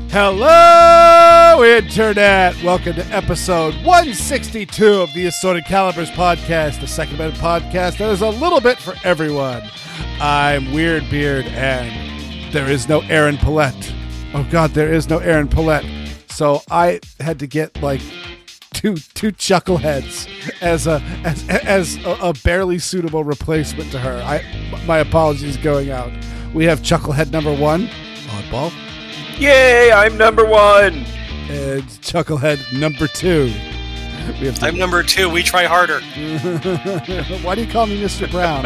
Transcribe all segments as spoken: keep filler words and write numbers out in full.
Hello, Internet! Welcome to episode one sixty-two of the Assorted Calibers podcast, the second amendment podcast that is a little bit for everyone. I'm Weird Beard, and there is no Aaron Paulette. Oh God, there is no Aaron Paulette. So I had to get like two two chuckleheads as a as as a, a barely suitable replacement to her. I my apologies going out. We have chucklehead number one, Oddball. Yay, I'm number one. And chucklehead number two. We have to- I'm number two. We try harder. Why do you call me Mister Brown?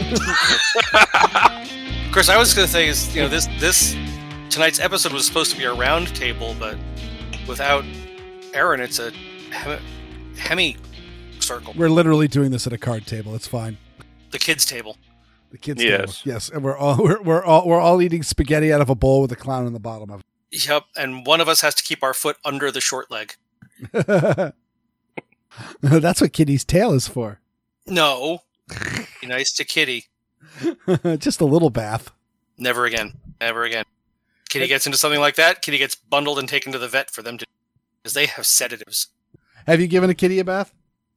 Of course, I was going to say is you know this this tonight's episode was supposed to be a round table, but without Aaron, it's a hem- hemi circle. We're literally doing this at a card table. It's fine. The kids' table. The kids' Yes. table. Yes, and we're all we're, we're all we're all eating spaghetti out of a bowl with a clown in the bottom of Yep, and one of us has to keep our foot under the short leg. it. That's what Kitty's tail is for. No, be nice to Kitty. Just a little bath. Never again. Never again. Kitty gets into something like that. Kitty gets bundled and taken to the vet for them to, because they have sedatives. Have you given a kitty a bath?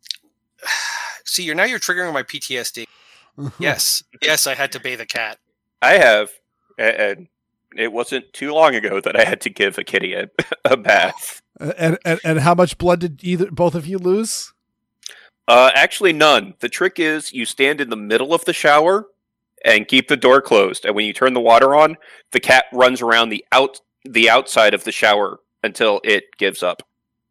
See, you're now you're triggering my P T S D. Yes, yes, I had to bathe a cat. I have, and it wasn't too long ago that I had to give a kitty a, a bath. And, and and how much blood did either both of you lose? Uh, actually, none. The trick is you stand in the middle of the shower and keep the door closed. And when you turn the water on, the cat runs around the out the outside of the shower until it gives up.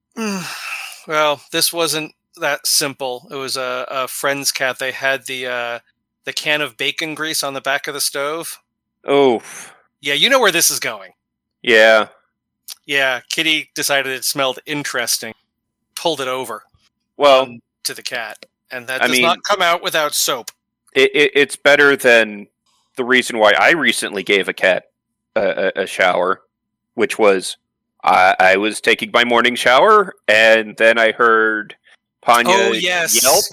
Well, this wasn't that simple. It was a, a friend's cat. They had the uh, the can of bacon grease on the back of the stove. Oh, Yeah, you know where this is going. yeah. Yeah, Kitty decided it smelled interesting, pulled it over Well, um, to the cat, and that I does mean- not come out without soap. it, it, it's better than the reason why I recently gave a cat a, a, a shower, which was I, I was taking my morning shower, and then I heard Panya Oh, yes. yelp.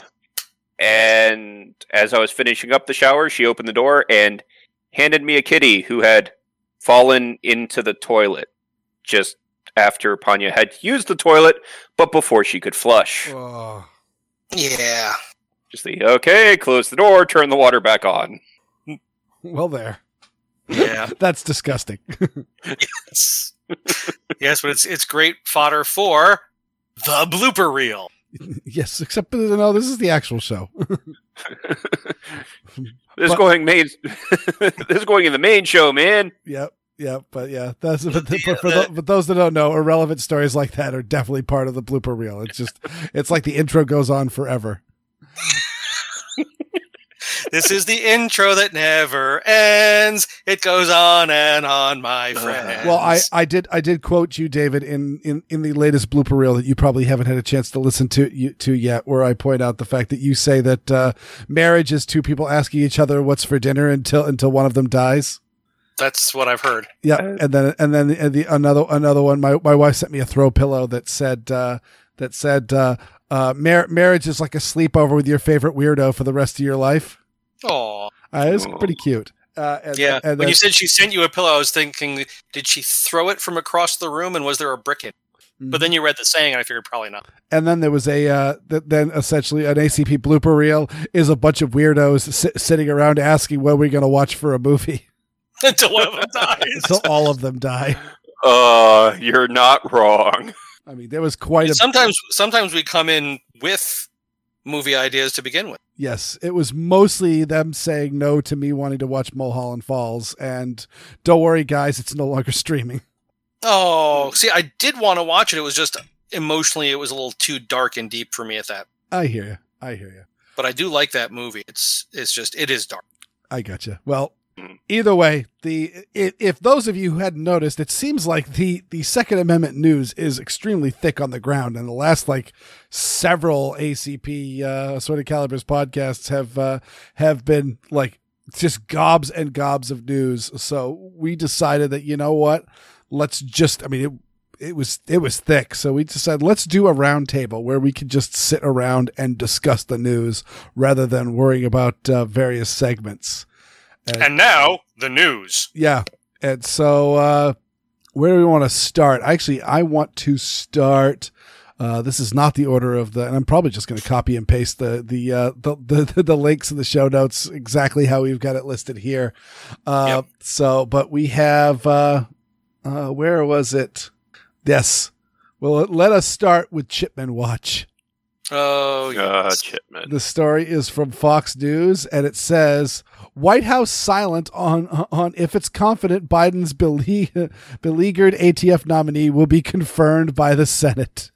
And as I was finishing up the shower, she opened the door and handed me a kitty who had fallen into the toilet just after Panya had used the toilet, but before she could flush. Oh. Yeah. Just the, okay, close the door, turn the water back on. Well, there. Yeah. That's disgusting. Yes. Yes, but it's it's great fodder for the blooper reel. Yes, except no, this is the actual show. This is But- going main. This is going in the main show, man. Yep, yep, but yeah, that's but, The- but for, the- tho- but those that don't know, irrelevant stories like that are definitely part of the blooper reel. It's just, it's like the intro goes on forever. This is the intro that never ends. It goes on and on, my friends. Well, I, I did I did quote you, David, in, in, in the latest blooper reel that you probably haven't had a chance to listen to you, to yet, where I point out the fact that you say that uh, marriage is two people asking each other what's for dinner until until one of them dies. That's what I've heard. Yeah, Uh, and then and then the, the another another one. My my wife sent me a throw pillow that said uh, that said uh, uh, mar- marriage is like a sleepover with your favorite weirdo for the rest of your life. Aw. Uh, it's pretty cute. Uh, and, Yeah. and when then- you said she sent you a pillow, I was thinking, did she throw it from across the room and was there a brick in? But then you read the saying and I figured probably not. and then there was a uh, th- then essentially an A C P blooper reel is a bunch of weirdos si- sitting around asking what we're going to watch for a movie Until one of them dies. until all of them die. Uh, you're not wrong. I mean, there was quite a Sometimes sometimes we come in with movie ideas to begin with. yes. It was mostly them saying no to me wanting to watch Mulholland Falls, and don't worry, guys, it's no longer streaming. Oh, see, I did want to watch it. It was just emotionally, it was a little too dark and deep for me at that. I hear you. I hear you. But I do like that movie. It's it's just it is dark. I gotcha. Well, either way, the if, if those of you who hadn't noticed, it seems like the the Second Amendment news is extremely thick on the ground, and the last like several A C P uh, Assorted Calibers podcasts have uh, have been like just gobs and gobs of news. So we decided that you know what, let's just. I mean, it it was it was thick, so we decided let's do a round table where we could just sit around and discuss the news rather than worrying about uh, various segments. And now the news. Yeah. And so uh where do we want to start? Actually, I want to start. Uh, this is not the order of the, and I'm probably just going to copy and paste the the, uh, the the the links in the show notes exactly how we've got it listed here. Uh, yep. So, but we have uh, uh, where was it? Yes. Well, let us start with Chipman Watch. Oh, yes. Uh, Chipman. The story is from Fox News, and it says, White House silent on on if it's confident Biden's bele- beleaguered A T F nominee will be confirmed by the Senate.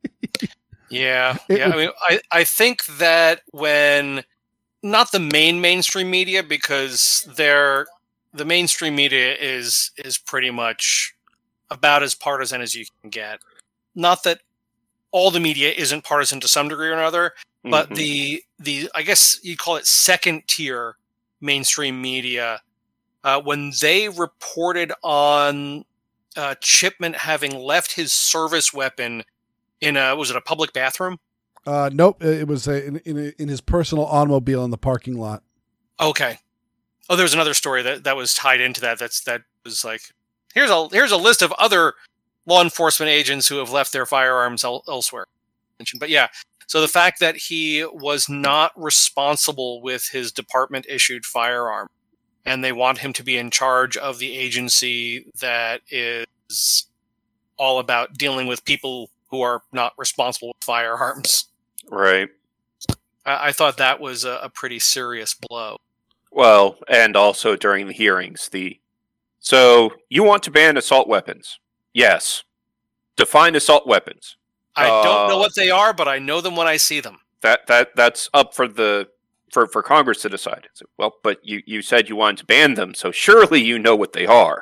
yeah. Yeah. I mean, I, I think that when not the main mainstream media, because they're the mainstream media is is pretty much about as partisan as you can get. Not that all the media isn't partisan to some degree or another, but mm-hmm. the the I guess you call it second tier mainstream media, uh, when they reported on uh, Chipman having left his service weapon in a was it a public bathroom? Uh, nope, it was a, in in, a, in his personal automobile in the parking lot. Okay. Oh, there's another story that, that was tied into that. That's that was like here's a here's a list of other law enforcement agents who have left their firearms el- elsewhere. But yeah, so the fact that he was not responsible with his department-issued firearm, and they want him to be in charge of the agency that is all about dealing with people who are not responsible with firearms. Right. I, I thought that was a, a pretty serious blow. Well, and also during the hearings, the so you want to ban assault weapons. Yes. Define assault weapons. I don't uh, know what they are, but I know them when I see them. That that that's up for the for, for Congress to decide. So, well, but you, you said you wanted to ban them, so surely you know what they are.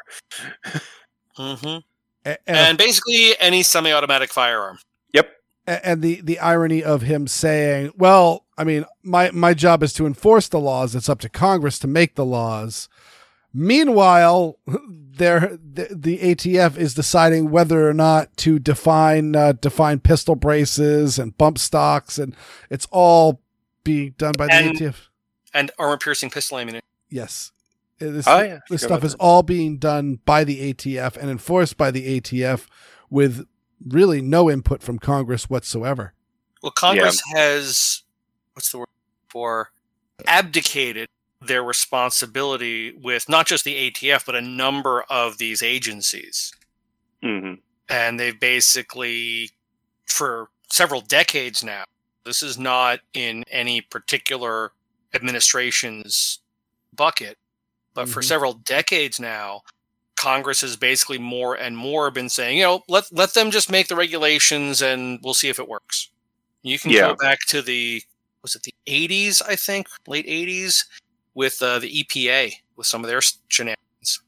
mm-hmm. and, and basically any semi-automatic firearm. Yep. And the, the irony of him saying, well, I mean, my, my job is to enforce the laws. It's up to Congress to make the laws. Meanwhile, there the, the A T F is deciding whether or not to define uh, define pistol braces and bump stocks, and it's all being done by the and, A T F. And armor-piercing pistol ammunition. Yes. This, oh, yeah. this stuff is that. all being done by the A T F and enforced by the A T F with really no input from Congress whatsoever. Well, Congress yeah. has, what's the word for, abdicated their responsibility with not just the A T F, but a number of these agencies. Mm-hmm. And they've basically, for several decades now, this is not in any particular administration's bucket, but mm-hmm. for several decades now, Congress has basically more and more been saying, you know, let let them just make the regulations and we'll see if it works. You can yeah. go back to the, was it the eighties, I think, late eighties, with uh, the E P A, with some of their shenanigans.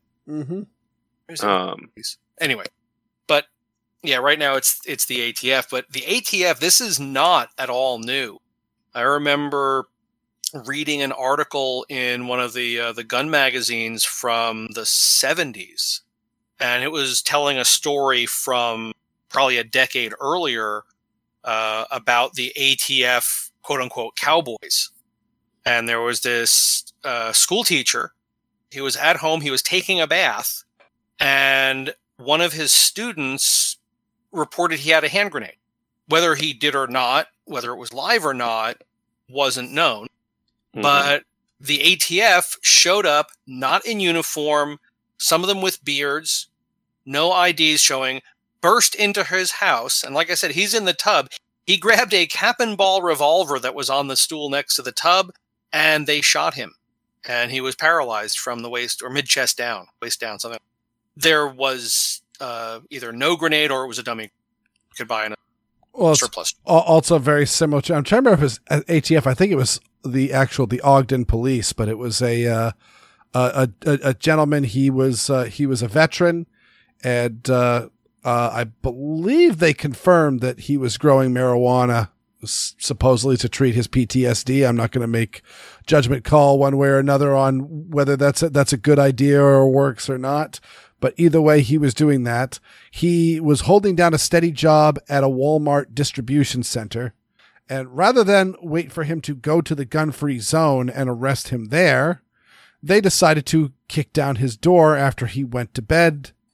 Mm-hmm. Um, anyway, but yeah, right now it's it's the A T F, but the A T F, this is not at all new. I remember reading an article in one of the uh, the gun magazines from the seventies, and it was telling a story from probably a decade earlier uh, about the A T F quote-unquote cowboys. And there was this uh, school teacher. He was at home. He was taking a bath, and one of his students reported he had a hand grenade. Whether he did or not, whether it was live or not, wasn't known. Mm-hmm. But the A T F showed up, not in uniform, some of them with beards, no I Ds showing, burst into his house. And like I said, he's in the tub. He grabbed a cap and ball revolver that was on the stool next to the tub, and they shot him. And he was paralyzed from the waist or mid-chest down, waist down, something. There was uh, either no grenade or it was a dummy. You could buy a well, surplus. Also very similar to, I'm trying to remember if it was A T F. I think it was the actual, the Ogden police, but it was a, uh, a, a, a gentleman. He was, uh, he was a veteran, and uh, uh, I believe they confirmed that he was growing marijuana supposedly to treat his P T S D. I'm not going to make judgment call one way or another on whether that's a, that's a good idea or works or not. But either way, he was doing that. He was holding down a steady job at a Walmart distribution center. And rather than wait for him to go to the gun-free zone and arrest him there, they decided to kick down his door after he went to bed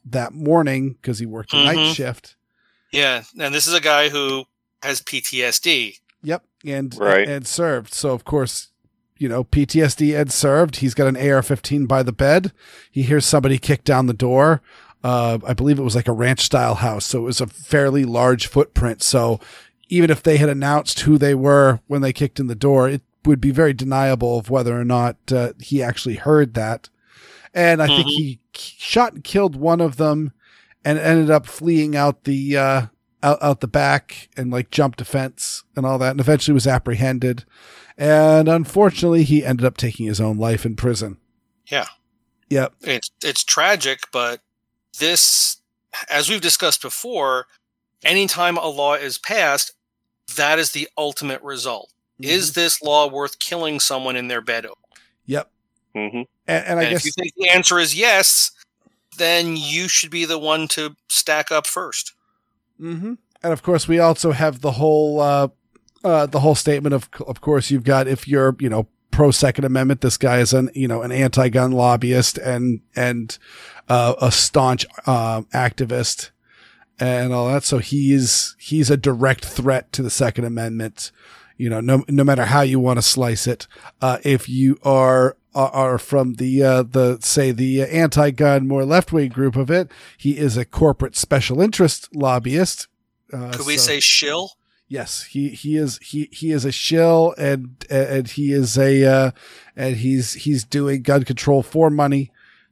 that morning because he worked a Mhm. night shift. Yeah, and this is a guy who has P T S D. Yep, and Right. and served. So of course, you know, P T S D and served. He's got an A R fifteen by the bed. He hears somebody kick down the door. Uh, I believe it was like a ranch style house, so it was a fairly large footprint. So even if they had announced who they were when they kicked in the door, it would be very deniable of whether or not uh, he actually heard that. And I think Mhm. he k- shot and killed one of them, and ended up fleeing out the uh, out, out the back and like jumped a fence and all that, and eventually was apprehended. And unfortunately, he ended up taking his own life in prison. Yeah. Yep. It's it's tragic, but this, as we've discussed before, anytime a law is passed, that is the ultimate result. Is this law worth killing someone in their bed over? Yep. hmm And, and I And guess if you think the answer is yes, then you should be the one to stack up first. hmm And of course, we also have the whole uh, uh, the whole statement of of course you've got, if you're you know pro Second Amendment, this guy is an you know an anti-gun lobbyist and and uh, a staunch um, activist and all that. So he's he's a direct threat to the Second Amendment. You know, no no matter how you want to slice it. Uh, if you are are from the uh, the say the anti-gun, more left-wing group of it, he is a corporate special interest lobbyist. Uh, Could we so- say shill? Yes, he, he is he he is a shill, and and he is a uh, and he's he's doing gun control for money.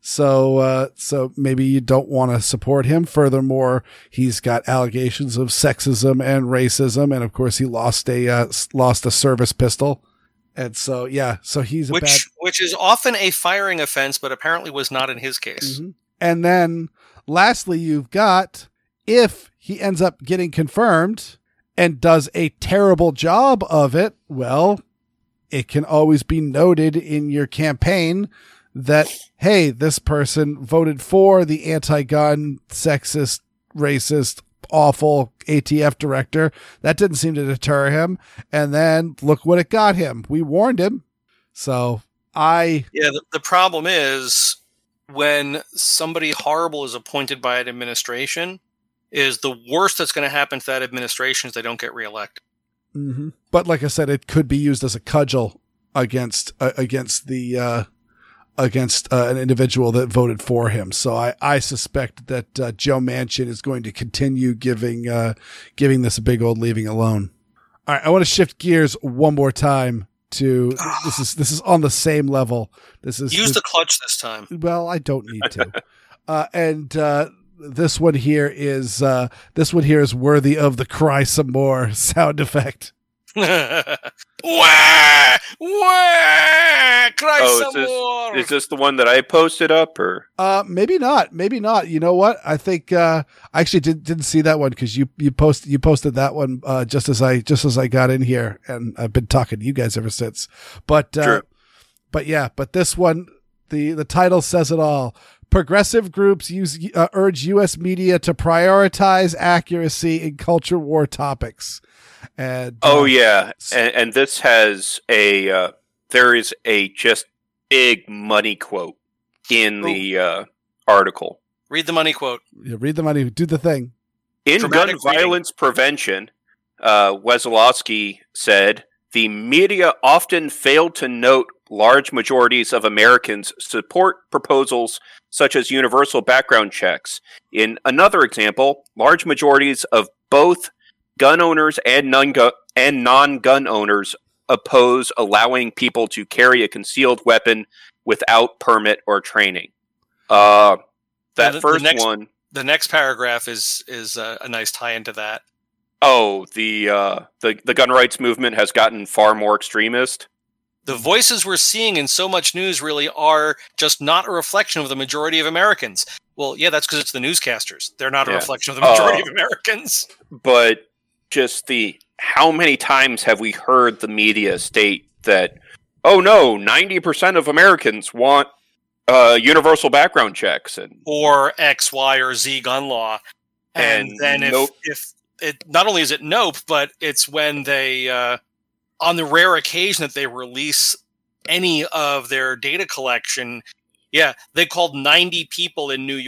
So uh, so maybe you don't want to support him. Furthermore, he's got allegations of sexism and racism, and of course he lost a uh, s- lost a service pistol. And so yeah, so he's a Which bad. which is often a firing offense, but apparently was not in his case. Mhm. And then lastly, you've got, if he ends up getting confirmed and does a terrible job of it, well, it can always be noted in your campaign that, hey, this person voted for the anti-gun, sexist, racist, awful A T F director. That didn't seem to deter him. And then look what it got him. We warned him. So I, Yeah, the, the problem is when somebody horrible is appointed by an administration, is the worst that's going to happen to that administration is they don't get reelected. mhm. But like I said, it could be used as a cudgel against, uh, against the, uh, against uh, an individual that voted for him. So I, I suspect that uh, Joe Manchin is going to continue giving uh, giving this a big old leaving alone. All right, I want to shift gears one more time to this is this is on the same level. This is Use this, the clutch this time. well, I don't need to. uh, and uh, this one here is uh, this one here is worthy of the cry some more sound effect. Wah! Wah! Cry Oh, some is this, more! is this the one that I posted up, or Uh, maybe not. Maybe not. You know what? I think uh, I actually did, didn't see that one because you you post you posted that one uh, just as I just as I got in here, and I've been talking to you guys ever since. But uh, True. but yeah, but this one, the the title says it all. Progressive groups use uh, urge U S media to prioritize accuracy in culture war topics. And oh uh, yeah, and, and this has a uh, there is a just big money quote in the uh, article. Read the money quote. you read the money, do the thing. In Dramatic gun reading. violence prevention, uh, Wesolowski said, the media often failed to note large majorities of Americans support proposals such as universal background checks. In another example, large majorities of both gun owners and non-gun and non-gun owners oppose allowing people to carry a concealed weapon without permit or training. Uh, that And the- the first next- one. The next paragraph is is uh, a nice tie into that. Oh, the uh, the the gun rights movement has gotten far more extremist. The voices we're seeing in so much news really are just not a reflection of the majority of Americans. Well, yeah, that's because it's the newscasters. They're not a Yeah. reflection of the majority Oh. of Americans. But just the how many times have we heard the media state that, oh no, ninety percent of Americans want uh, universal background checks, and Or X, Y, or Z gun law. And, And then if, nope. if it not only is it nope, but it's when they, uh, on the rare occasion that they release any of their data collection, yeah, they called ninety people in New York.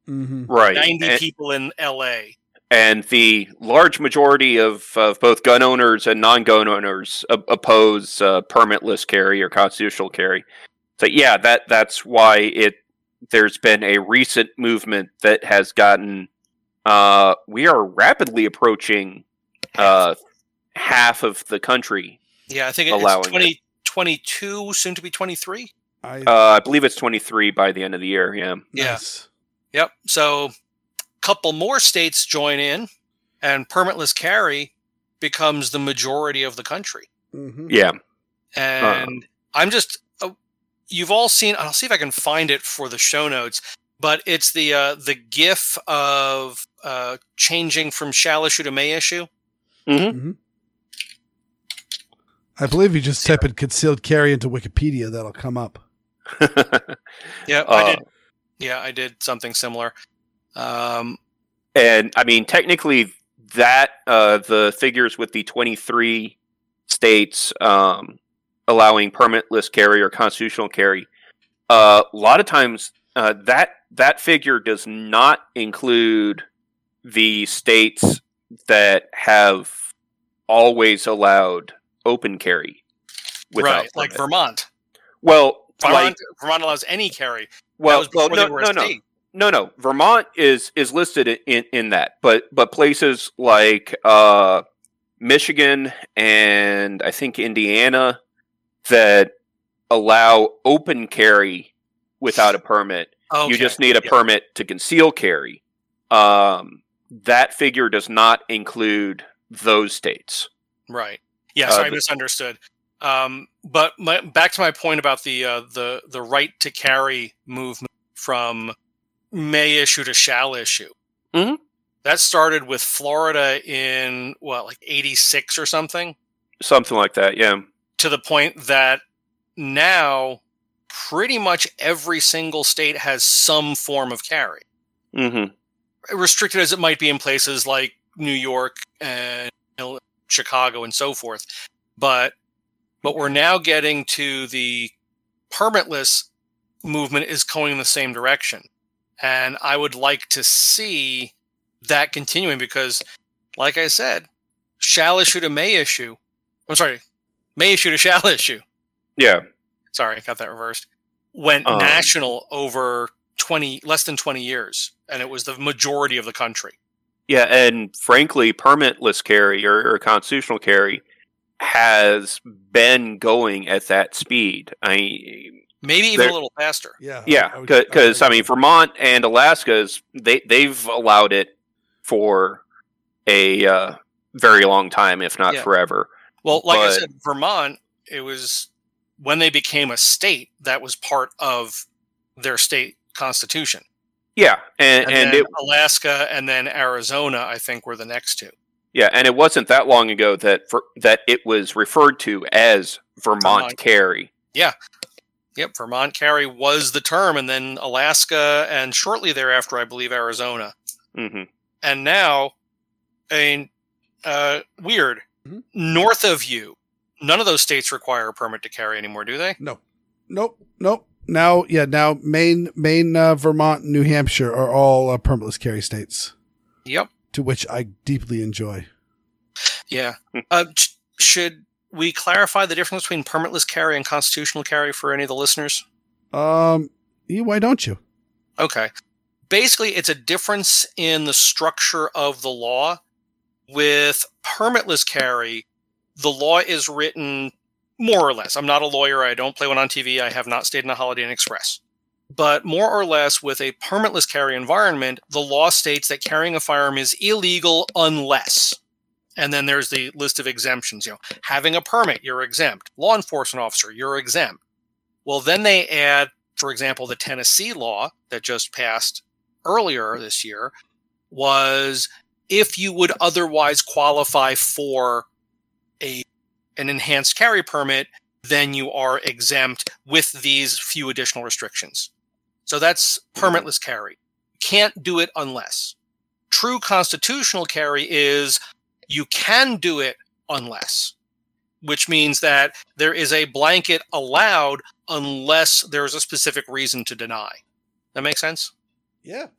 Mm-hmm. Right. ninety and, people in L A. And the large majority of, of both gun owners and non-gun owners op- oppose uh, permitless carry or constitutional carry. So yeah, that that's why it there's been a recent movement that has gotten. Uh, we are rapidly approaching uh, half of the country. Yeah, I think allowing it's twenty twenty-two, soon to be twenty-three. I, Uh, I believe it's twenty-three by the end of the year. Yeah. nice. Yep. So a couple more states join in, and permitless carry becomes the majority of the country. Mm-hmm. Yeah. And I'm just, uh, you've all seen, I'll see if I can find it for the show notes, but it's the uh, the GIF of uh, changing from shall issue to may issue. Mm-hmm. Mm-hmm. I believe you just type in concealed carry into Wikipedia. That'll come up. Yeah, Uh, I did. Yeah, I did something similar. Um, And I mean, technically, that uh, the figures with the twenty-three states um, allowing permitless carry or constitutional carry, uh, a lot of times uh, that that figure does not include the states that have always allowed open carry. without right, like permit. Vermont. Well, Vermont, like Vermont allows any carry. That well, was well, before no, they were no, a no. state. No, no. Vermont is is listed in, in that, but but places like uh, Michigan and I think Indiana that allow open carry without a permit, Okay. you just need a Yeah. permit to conceal carry. Um, that figure does not include those states. Right. Yeah, Uh, sorry, I the- misunderstood. Um, but my, back to my point about the uh, the the right to carry movement from may issue to shall issue. Mhm. That started with Florida in what, like eighty-six or something, Something like that. Yeah. to the point that now pretty much every single state has some form of carry, Mm-hmm. restricted as it might be in places like New York and Chicago and so forth. But but we're now getting to the permitless movement is going in the same direction. And I would like to see that continuing because, like I said, shall issue to may issue. I'm sorry, may issue to shall issue. Yeah. Sorry, I got that reversed. Went Um, national over twenty, less than twenty years. And it was the majority of the country. Yeah, and frankly, permitless carry or, or constitutional carry has been going at that speed. I Maybe even There- a little faster. Yeah. yeah, I would- because I would mean, agree. Vermont and Alaska's they they've allowed it for a uh, very long time, if not Yeah. forever. Well, like I But- said, Vermont, it was when they became a state, that was part of their state constitution. Yeah, and And, and then it Alaska and then Arizona, I think, were the next two. yeah, and it wasn't that long ago that for, that it was referred to as Vermont, Vermont. carry. Yep, Vermont carry was the term, and then Alaska, and shortly thereafter, I believe, Arizona. hmm And now, I mean, uh, weird. Mhm. North of you, none of those states require a permit to carry anymore, do they? No. Nope. Nope. Now, yeah, now Maine, Maine, uh, Vermont, New Hampshire are all uh, permitless carry states, Yep. to which I deeply enjoy. Yeah. Uh, sh- should we clarify the difference between permitless carry and constitutional carry for any of the listeners? Um, yeah, why don't you? Okay. Basically, it's a difference in the structure of the law. With permitless carry, the law is written more or less. I'm not a lawyer. I don't play one on T V. I have not stayed in a Holiday Inn Express. But more or less, with a permitless carry environment, the law states that carrying a firearm is illegal unless. And then there's the list of exemptions. You know, having a permit, you're exempt. Law enforcement officer, you're exempt. Well, then they add, for example, the Tennessee law that just passed earlier this year was if you would otherwise qualify for a an enhanced carry permit, then you are exempt with these few additional restrictions. So that's permitless carry. Can't do it unless. True constitutional carry is you can do it unless, which means that there is a blanket allowed unless there's a specific reason to deny. That make sense? Yeah.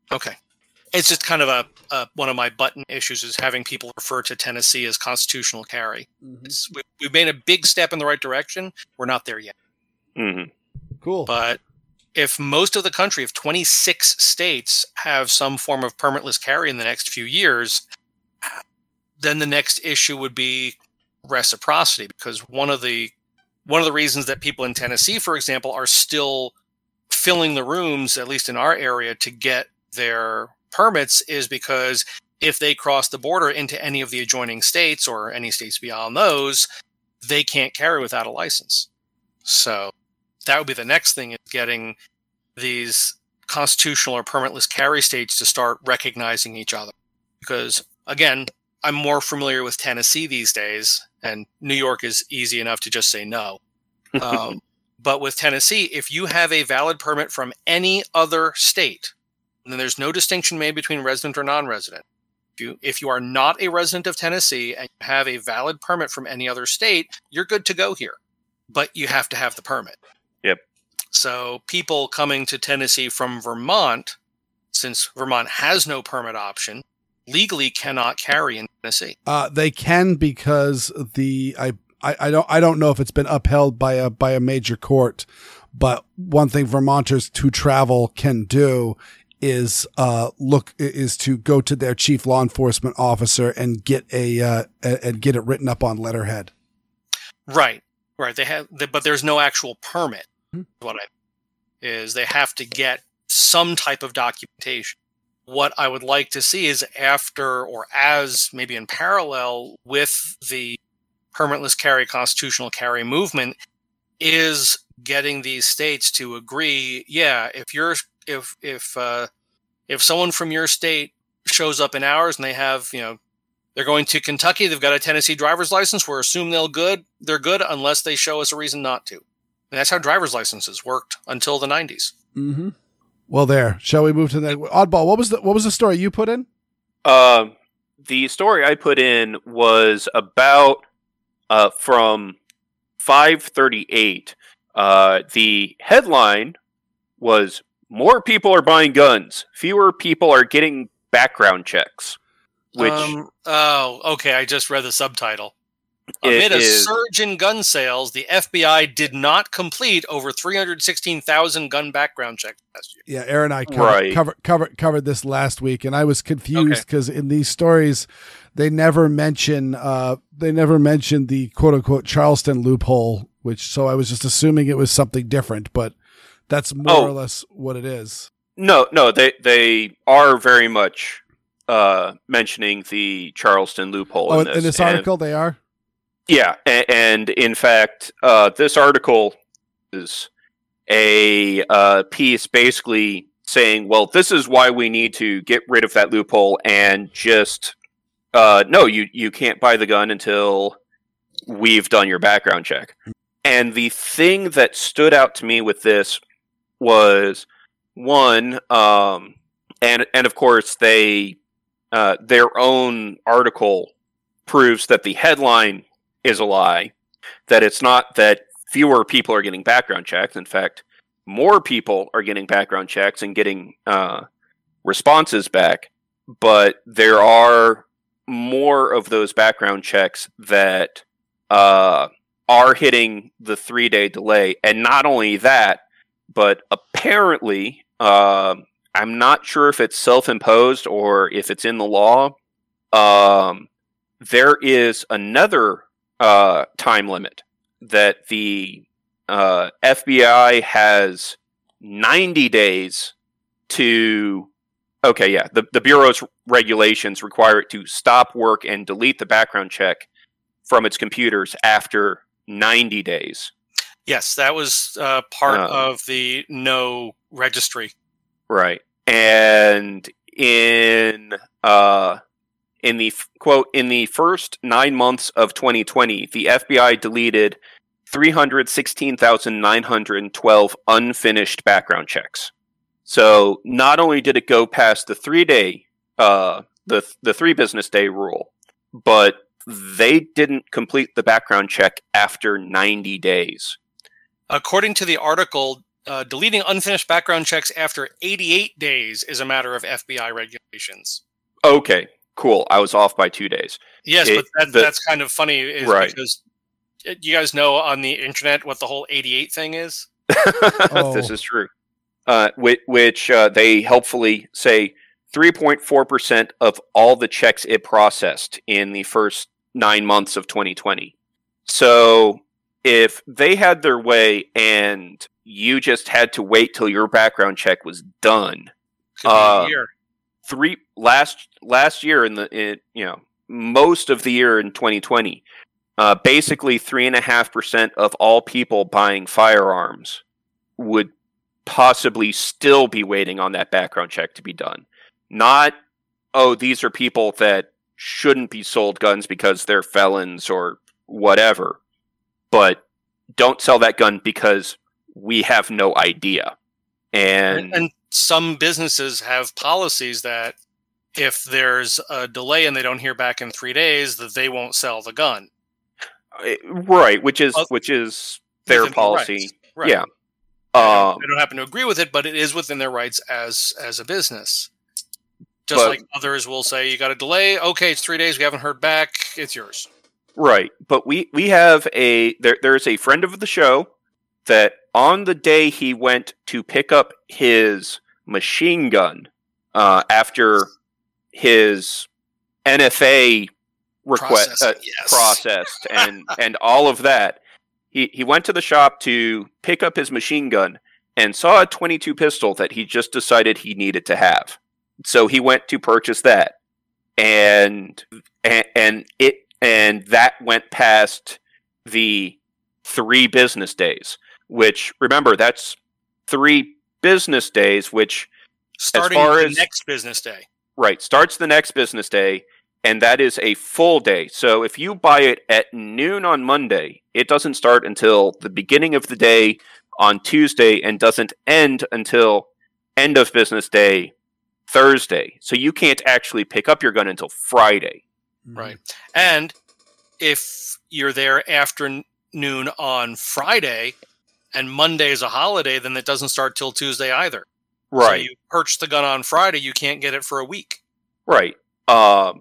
Okay. It's just kind of a, a one of my button issues is having people refer to Tennessee as constitutional carry. Mm-hmm. It's, we, we've made a big step in the right direction. We're not there yet. Mm-hmm. Cool. But if most of the country, if twenty-six states have some form of permitless carry in the next few years, then the next issue would be reciprocity, because one of the one of the reasons that people in Tennessee, for example, are still filling the rooms, at least in our area, to get their permits is because if they cross the border into any of the adjoining states or any states beyond those, they can't carry without a license. So that would be the next thing, is getting these constitutional or permitless carry states to start recognizing each other. Because, again, I'm more familiar with Tennessee these days, and New York is easy enough to just say no. Um, but with Tennessee, if you have a valid permit from any other state, then there's no distinction made between resident or non-resident. If you, if you are not a resident of Tennessee and you have a valid permit from any other state, you're good to go here. But you have to have the permit. Yep. So people coming to Tennessee from Vermont, since Vermont has no permit option, legally cannot carry in Tennessee. Uh, they can, because the I, I I don't I don't know if it's been upheld by a by a major court, but one thing Vermonters who travel can do is uh look is to go to their chief law enforcement officer and get a uh, and get it written up on letterhead. Right, right. They have, but there's no actual permit. Hmm. What I is they have to get some type of documentation. What I would like to see is after, or as maybe in parallel with the permitless carry, constitutional carry movement, is getting these states to agree. Yeah, if you're if if uh, if someone from your state shows up in ours and they have, you know, they're going to Kentucky, they've got a Tennessee driver's license, we're assuming they'll good they're good unless they show us a reason not to. And that's how driver's licenses worked until the nineties. Mm-hmm. Well, there. Shall we move to the oddball? What was the what was the story you put in? Um, the story I put in was about uh from five thirty-eight. Uh, the headline was "More people are buying guns. Fewer people are getting background checks." Which um, oh, okay. I just read the subtitle. Amid a is, surge in gun sales, the F B I did not complete over three hundred sixteen thousand gun background checks last year. Yeah, Aaron and I covered Right. covered, covered covered this last week, and I was confused because in these stories they never mention uh, they never mention the quote unquote Charleston loophole, which so I was just assuming it was something different, but that's more Oh. or less what it is. no, no, they they are very much uh, mentioning the Charleston loophole Oh, in in this. this And- article they are. Yeah, and, and in fact, uh, this article is a uh, piece basically saying, well, this is why we need to get rid of that loophole and just, uh, no, you, you can't buy the gun until we've done your background check. And the thing that stood out to me with this was, one, um, and, and of course, they uh, their own article proves that the headline is a lie, that it's not that fewer people are getting background checks. In fact, more people are getting background checks and getting uh, responses back, but there are more of those background checks that uh, are hitting the three-day delay. And not only that, but apparently, uh, I'm not sure if it's self-imposed or if it's in the law, um, there is another Uh, time limit that the uh, F B I has ninety days to. Okay, yeah, the, the Bureau's regulations require it to stop work and delete the background check from its computers after ninety days. Yes, that was uh, part Um, of the no registry. Right. And in uh, in the f- quote in the first nine months of twenty twenty, the F B I deleted three hundred sixteen thousand nine hundred twelve unfinished background checks. So not only did it go past the three day uh, the the three business day rule, but they didn't complete the background check after ninety days. According to the article, uh, deleting unfinished background checks after eighty-eight days is a matter of F B I regulations. Okay, cool. I was off by two days. Yes, It- but that, the- that's kind of funny is Right. because you guys know on the internet what the whole eighty-eight thing is? Oh. This is true. Uh, which which uh, they helpfully say three point four percent of all the checks it processed in the first nine months of twenty twenty. So if they had their way and you just had to wait till your background check was done, Could be Uh, a year. three last last year in the in, you know most of the year in twenty twenty, uh, basically three and a half percent of all people buying firearms would possibly still be waiting on that background check to be done. Not, oh, these are people that shouldn't be sold guns because they're felons or whatever, but don't sell that gun because we have no idea. And, And, and some businesses have policies that if there's a delay and they don't hear back in three days, that they won't sell the gun. Uh, right, which is Well, which is their Within policy. rights. Right. Yeah. I don't- Um, I don't happen to agree with it, but it is within their rights as as a business. Just But- like others will say, you got a delay. Okay, it's three days. We haven't heard back. It's yours. right, but we we have a there. There's a friend of the show that on the day he went to pick up his machine gun uh, after his N F A request Process, uh, yes. processed and and all of that. He he went to the shop to pick up his machine gun and saw a twenty-two pistol that he just decided he needed to have. So he went to purchase that, and and, and it and that went past the three business days. Which remember, that's three business days. Which Starting far the as- next business day. right starts the next business day, and that is a full day. So if you buy it at noon on Monday, it doesn't start until the beginning of the day on Tuesday and doesn't end until end of business day Thursday. So you can't actually pick up your gun until Friday. Right. And if you're there afternoon on Friday and Monday is a holiday, then it doesn't start till Tuesday either. So you purchase the gun on Friday, you can't get it for a week. Right. Um,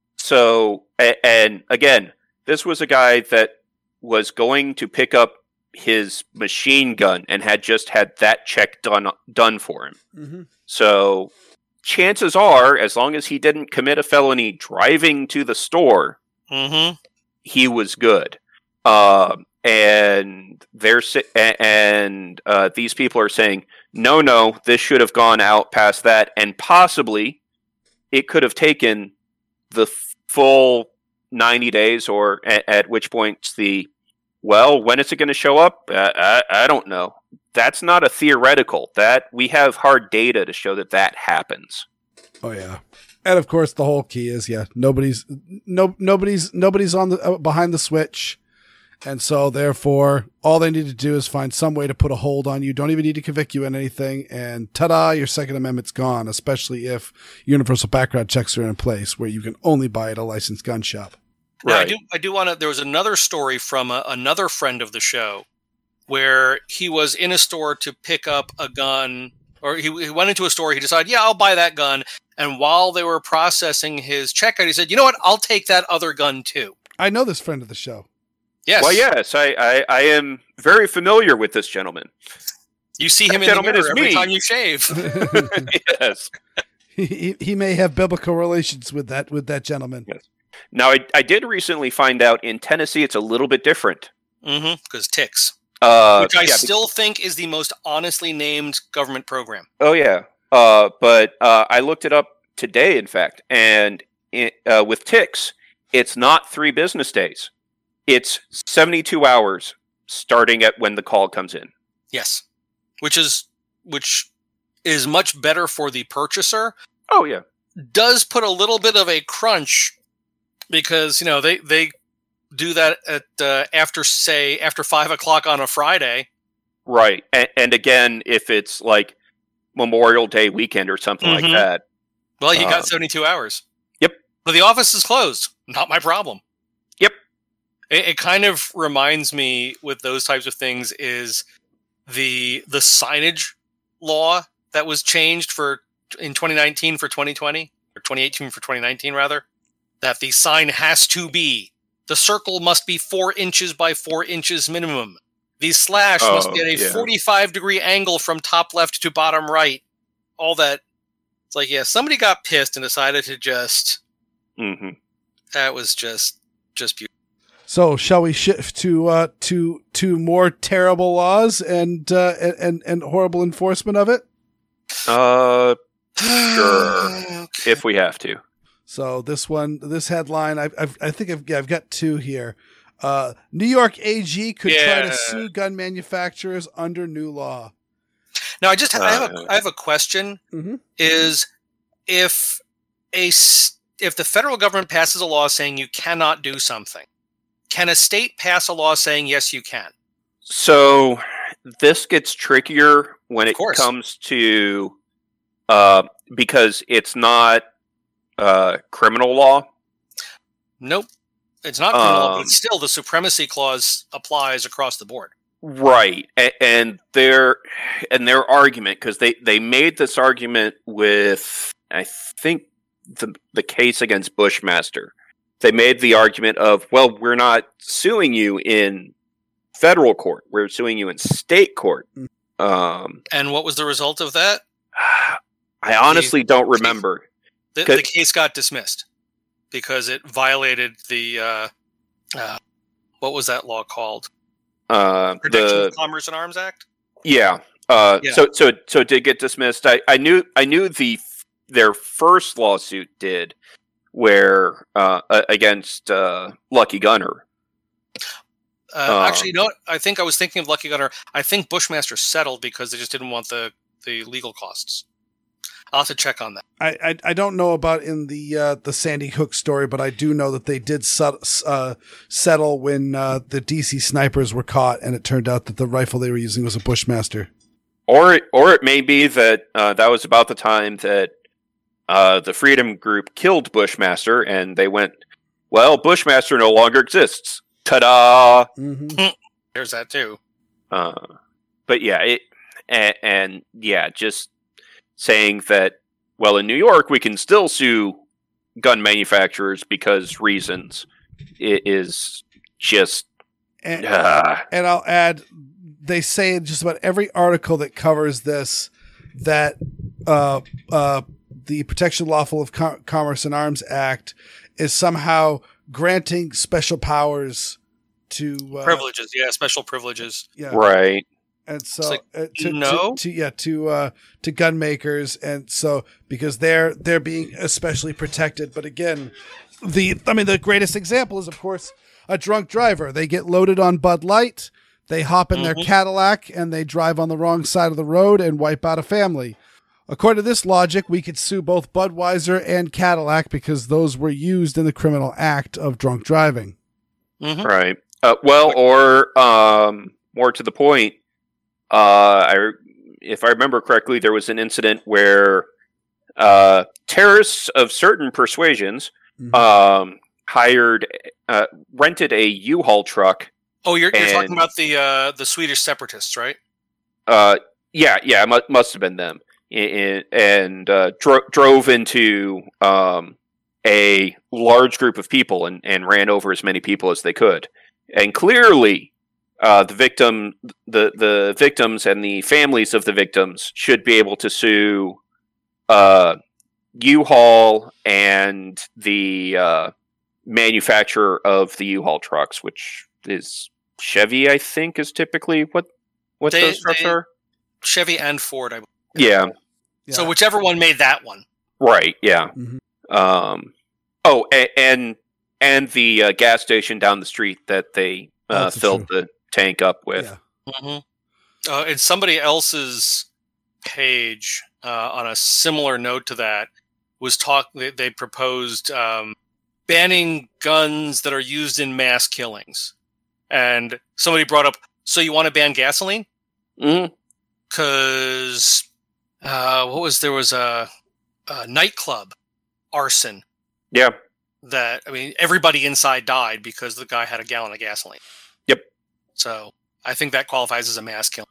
so, a- and again, this was a guy that was going to pick up his machine gun and had just had that check done done for him. Mm-hmm. So, chances are, as long as he didn't commit a felony driving to the store, Mm-hmm. he was good. Um, and they're si- a- and uh, these people are saying, no, no, this should have gone out past that, and possibly it could have taken the f- full ninety days, or at, at which point the well, when is it going to show up? Uh, I, I don't know. That's not a theoretical. That we have hard data to show that that happens. Oh yeah, and of course the whole key is yeah, nobody's no nobody's nobody's on the uh, behind the switch, and so therefore all they need to do is find some way to put a hold on you. Don't even need to convict you in anything, and ta-da, your Second Amendment's gone. Especially if universal background checks are in place, where you can only buy at a licensed gun shop. Now, I Right. do. I do want to. There was another story from a, another friend of the show, where he was in a store to pick up a gun, or he, he went into a store. He decided, yeah, I'll buy that gun. And while they were processing his checkout, he said, you know what? I'll take that other gun too. I know this friend of the show. Yes. Well, yes, I, I, I am very familiar with this gentleman. You see him That in the gentleman mirror is every me. time you shave. Yes. he, he may have biblical relations with that with that gentleman. Yes. Now, I, I did recently find out in Tennessee it's a little bit different. Mm-hmm. Because ticks, Uh, which I yeah, be- still think is the most honestly named government program. oh, yeah. Uh, but uh, I looked it up today, in fact, and it, uh, with ticks, it's not three business days. It's seventy-two hours starting at when the call comes in. Yes, which is which is much better for the purchaser. Oh, yeah. Does put a little bit of a crunch because you know they they do that at uh, after say after five o'clock on a Friday. Right. And, and again, if it's like Memorial Day weekend or something Mhm. like that. Well, you Um, got seventy-two hours. Yep. But the office is closed. Not my problem. Yep. It, it kind of reminds me with those types of things is the the signage law that was changed for in twenty nineteen for twenty twenty, or twenty eighteen for twenty nineteen rather, that the sign has to be, the circle must be four inches by four inches minimum. The slash Oh, must be at a yeah. forty-five degree angle from top left to bottom right. All that. It's like, yeah, somebody got pissed and decided to just, hmm that was just, just beautiful. So shall we shift to uh, to to more terrible laws and uh, and and horrible enforcement of it? Uh, sure. Okay. If we have to. So this one, this headline, I've, I've I think I've yeah, I've got two here. Uh, New York A G could try Yeah. to sue gun manufacturers under new law. Now, I just I have Uh, a I have a question. Mm-hmm. Is if a s- if the federal government passes a law saying you cannot do something, can a state pass a law saying yes you can? So this gets trickier when Of it course. comes to uh, because it's not uh, criminal law. Nope, it's not criminal, Um, but still the supremacy clause applies across the board. Right, and, and their and their argument, because they, they made this argument with, I think, the the case against Bushmaster. They made the argument of, well, we're not suing you in federal court; we're suing you in state court. Um, And what was the result of that? I honestly don't remember. The, Good. the case got dismissed because it violated the uh, uh, what was that law called? Uh, Protection the of Commerce and Arms Act. yeah. Uh, Yeah. So so so it did get dismissed. I, I knew I knew the their first lawsuit did, where uh, a- against uh, Lucky Gunner. Uh, Um, actually, no. I think I was thinking of Lucky Gunner. I think Bushmaster settled because they just didn't want the, the legal costs. I'll have to check on that. I, I I don't know about in the uh, the Sandy Hook story, but I do know that they did set, uh, settle when uh, the D C snipers were caught, and it turned out that the rifle they were using was a Bushmaster. Or it, or it may be that uh, that was about the time that uh, the Freedom Group killed Bushmaster, and they went, well, Bushmaster no longer exists. Ta-da! Mm-hmm. There's that too. Uh, but yeah, it and, and yeah, just saying that, well, in New York we can still sue gun manufacturers because reasons it is just And, uh, and I'll add, they say in just about every article that covers this that uh, uh, the Protection Lawful of Com- Commerce and Arms Act is somehow granting special powers to uh, Privileges, yeah, special privileges. yeah, right. and so It's like, uh, to, no. to, to yeah to uh, to gun makers, and so because they're they're being especially protected. But again, the I mean the greatest example is of course a drunk driver. They get loaded on Bud Light, they hop in their Mhm. Cadillac, and they drive on the wrong side of the road and wipe out a family. According to this logic, we could sue both Budweiser and Cadillac because those were used in the criminal act of drunk driving. Mhm. Right. Uh, well, or um, more to the point, uh, I, if I remember correctly, there was an incident where uh, terrorists of certain persuasions Mhm. um, hired, uh, rented a U-Haul truck. Oh, you're, you're talking And- about the uh, the Swedish separatists, right? Uh, yeah, yeah, it mu- must have been them, I- I- and uh, dro- drove into um, a large group of people and, and ran over as many people as they could. And clearly, uh, the victim, the the victims, and the families of the victims should be able to sue uh, U-Haul and the uh, manufacturer of the U-Haul trucks, which is Chevy, I think, is typically what what They- those trucks they- are. Chevy and Ford. I believe. Yeah, Yeah. So whichever one made that one. right. Yeah. Mhm. Um. Oh, and and, and the uh, gas station down the street that they uh, That's filled true. the tank up with. Yeah. Mm-hmm. Uh, and somebody else's page uh, on a similar note to that was talk. They, they proposed um, banning guns that are used in mass killings, and somebody brought up, "So you want to ban gasoline?" Mhm. Because uh, what was there was a, a nightclub arson Yeah. that I mean everybody inside died because the guy had a gallon of gasoline. Yep. So I think that qualifies as a mass kill.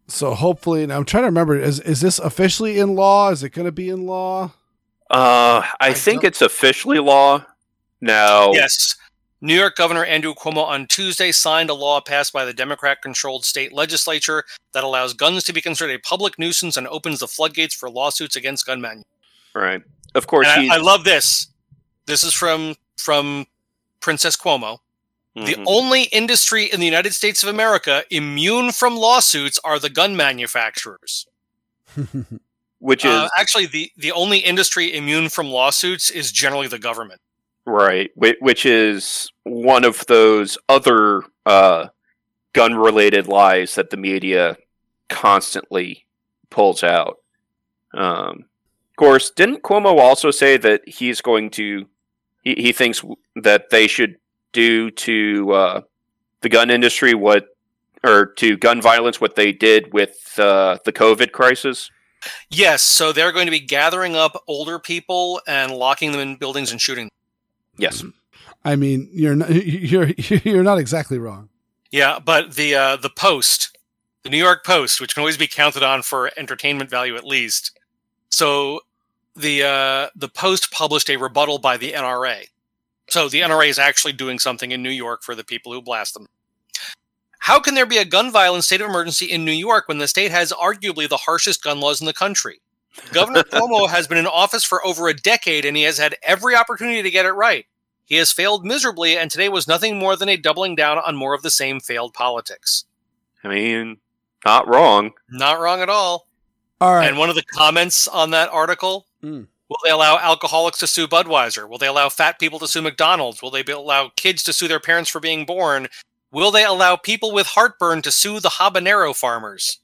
So hopefully, and I'm trying to remember, is is this officially in law? Is it going to be in law? Uh, I, I think don't- it's officially law now. Yes. New York Governor Andrew Cuomo on Tuesday signed a law passed by the Democrat-controlled state legislature that allows guns to be considered a public nuisance and opens the floodgates for lawsuits against gun manufacturers. Right. Of course, And he's, I, I love this. This is from from Princess Cuomo. The Mhm. only industry in the United States of America immune from lawsuits are the gun manufacturers. which is Uh, actually, the, the only industry immune from lawsuits is generally the government. right, whi- which is one of those other uh, gun-related lies that the media constantly pulls out. Um, of course, didn't Cuomo also say that he's going to? He, he thinks that they should do to uh, the gun industry what, or to gun violence what they did with uh, the COVID crisis. Yes, so they're going to be gathering up older people and locking them in buildings and shooting them. Yes. I mean, you're not, you're you're not exactly wrong. Yeah, but the uh, the Post, the New York Post, which can always be counted on for entertainment value at least. So the uh, the Post published a rebuttal by the N R A. So the N R A is actually doing something in New York for the people who blast them. How can there be a gun violence state of emergency in New York when the state has arguably the harshest gun laws in the country? Governor Cuomo has been in office for over a decade, and he has had every opportunity to get it right. He has failed miserably, and today was nothing more than a doubling down on more of the same failed politics. I mean, not wrong. Not wrong at all. All right. And one of the comments on that article, Mm. will they allow alcoholics to sue Budweiser? Will they allow fat people to sue McDonald's? Will they be- allow kids to sue their parents for being born? Will they allow people with heartburn to sue the habanero farmers?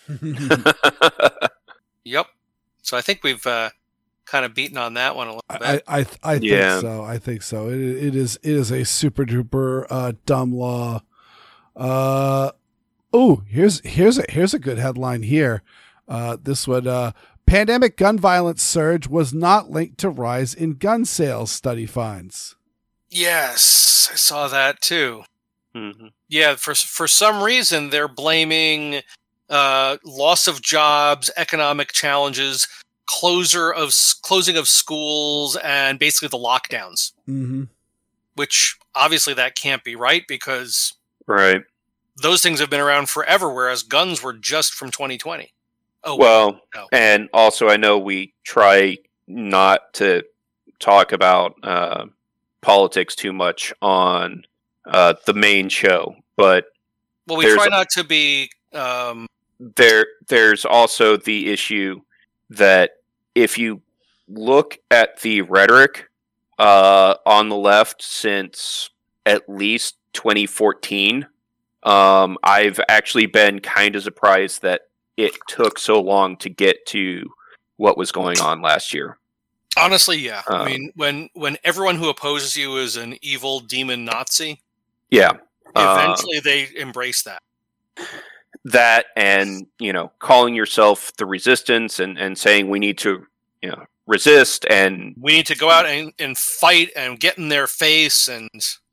Yep. So I think we've uh, kind of beaten on that one a little bit. I I I think Yeah. so. I think so. It it is it is a super duper uh, dumb law. Uh oh, here's here's a here's a good headline here. Uh, this would uh, pandemic gun violence surge was not linked to rise in gun sales. Study finds. Yes, I saw that too. hmm Yeah, for for some reason they're blaming uh, loss of jobs, economic challenges, closure of closing of schools, and basically the lockdowns. Mm-hmm. Which obviously that can't be right because Right. those things have been around forever, whereas guns were just from twenty twenty. Oh Well, no. and also I know we try not to talk about uh, politics too much on uh, the main show, but well, we there's try a- not to be. Um, there there's also the issue that if you look at the rhetoric uh, on the left since at least twenty fourteen, um, I've actually been kind of surprised that it took so long to get to what was going on last year. honestly, yeah. Um, I mean, when when everyone who opposes you is an evil demon Nazi, Yeah. Uh, eventually they embrace that. that and, you know, calling yourself the resistance and, and saying we need to, you know, resist and We need to go out and, and fight and get in their face and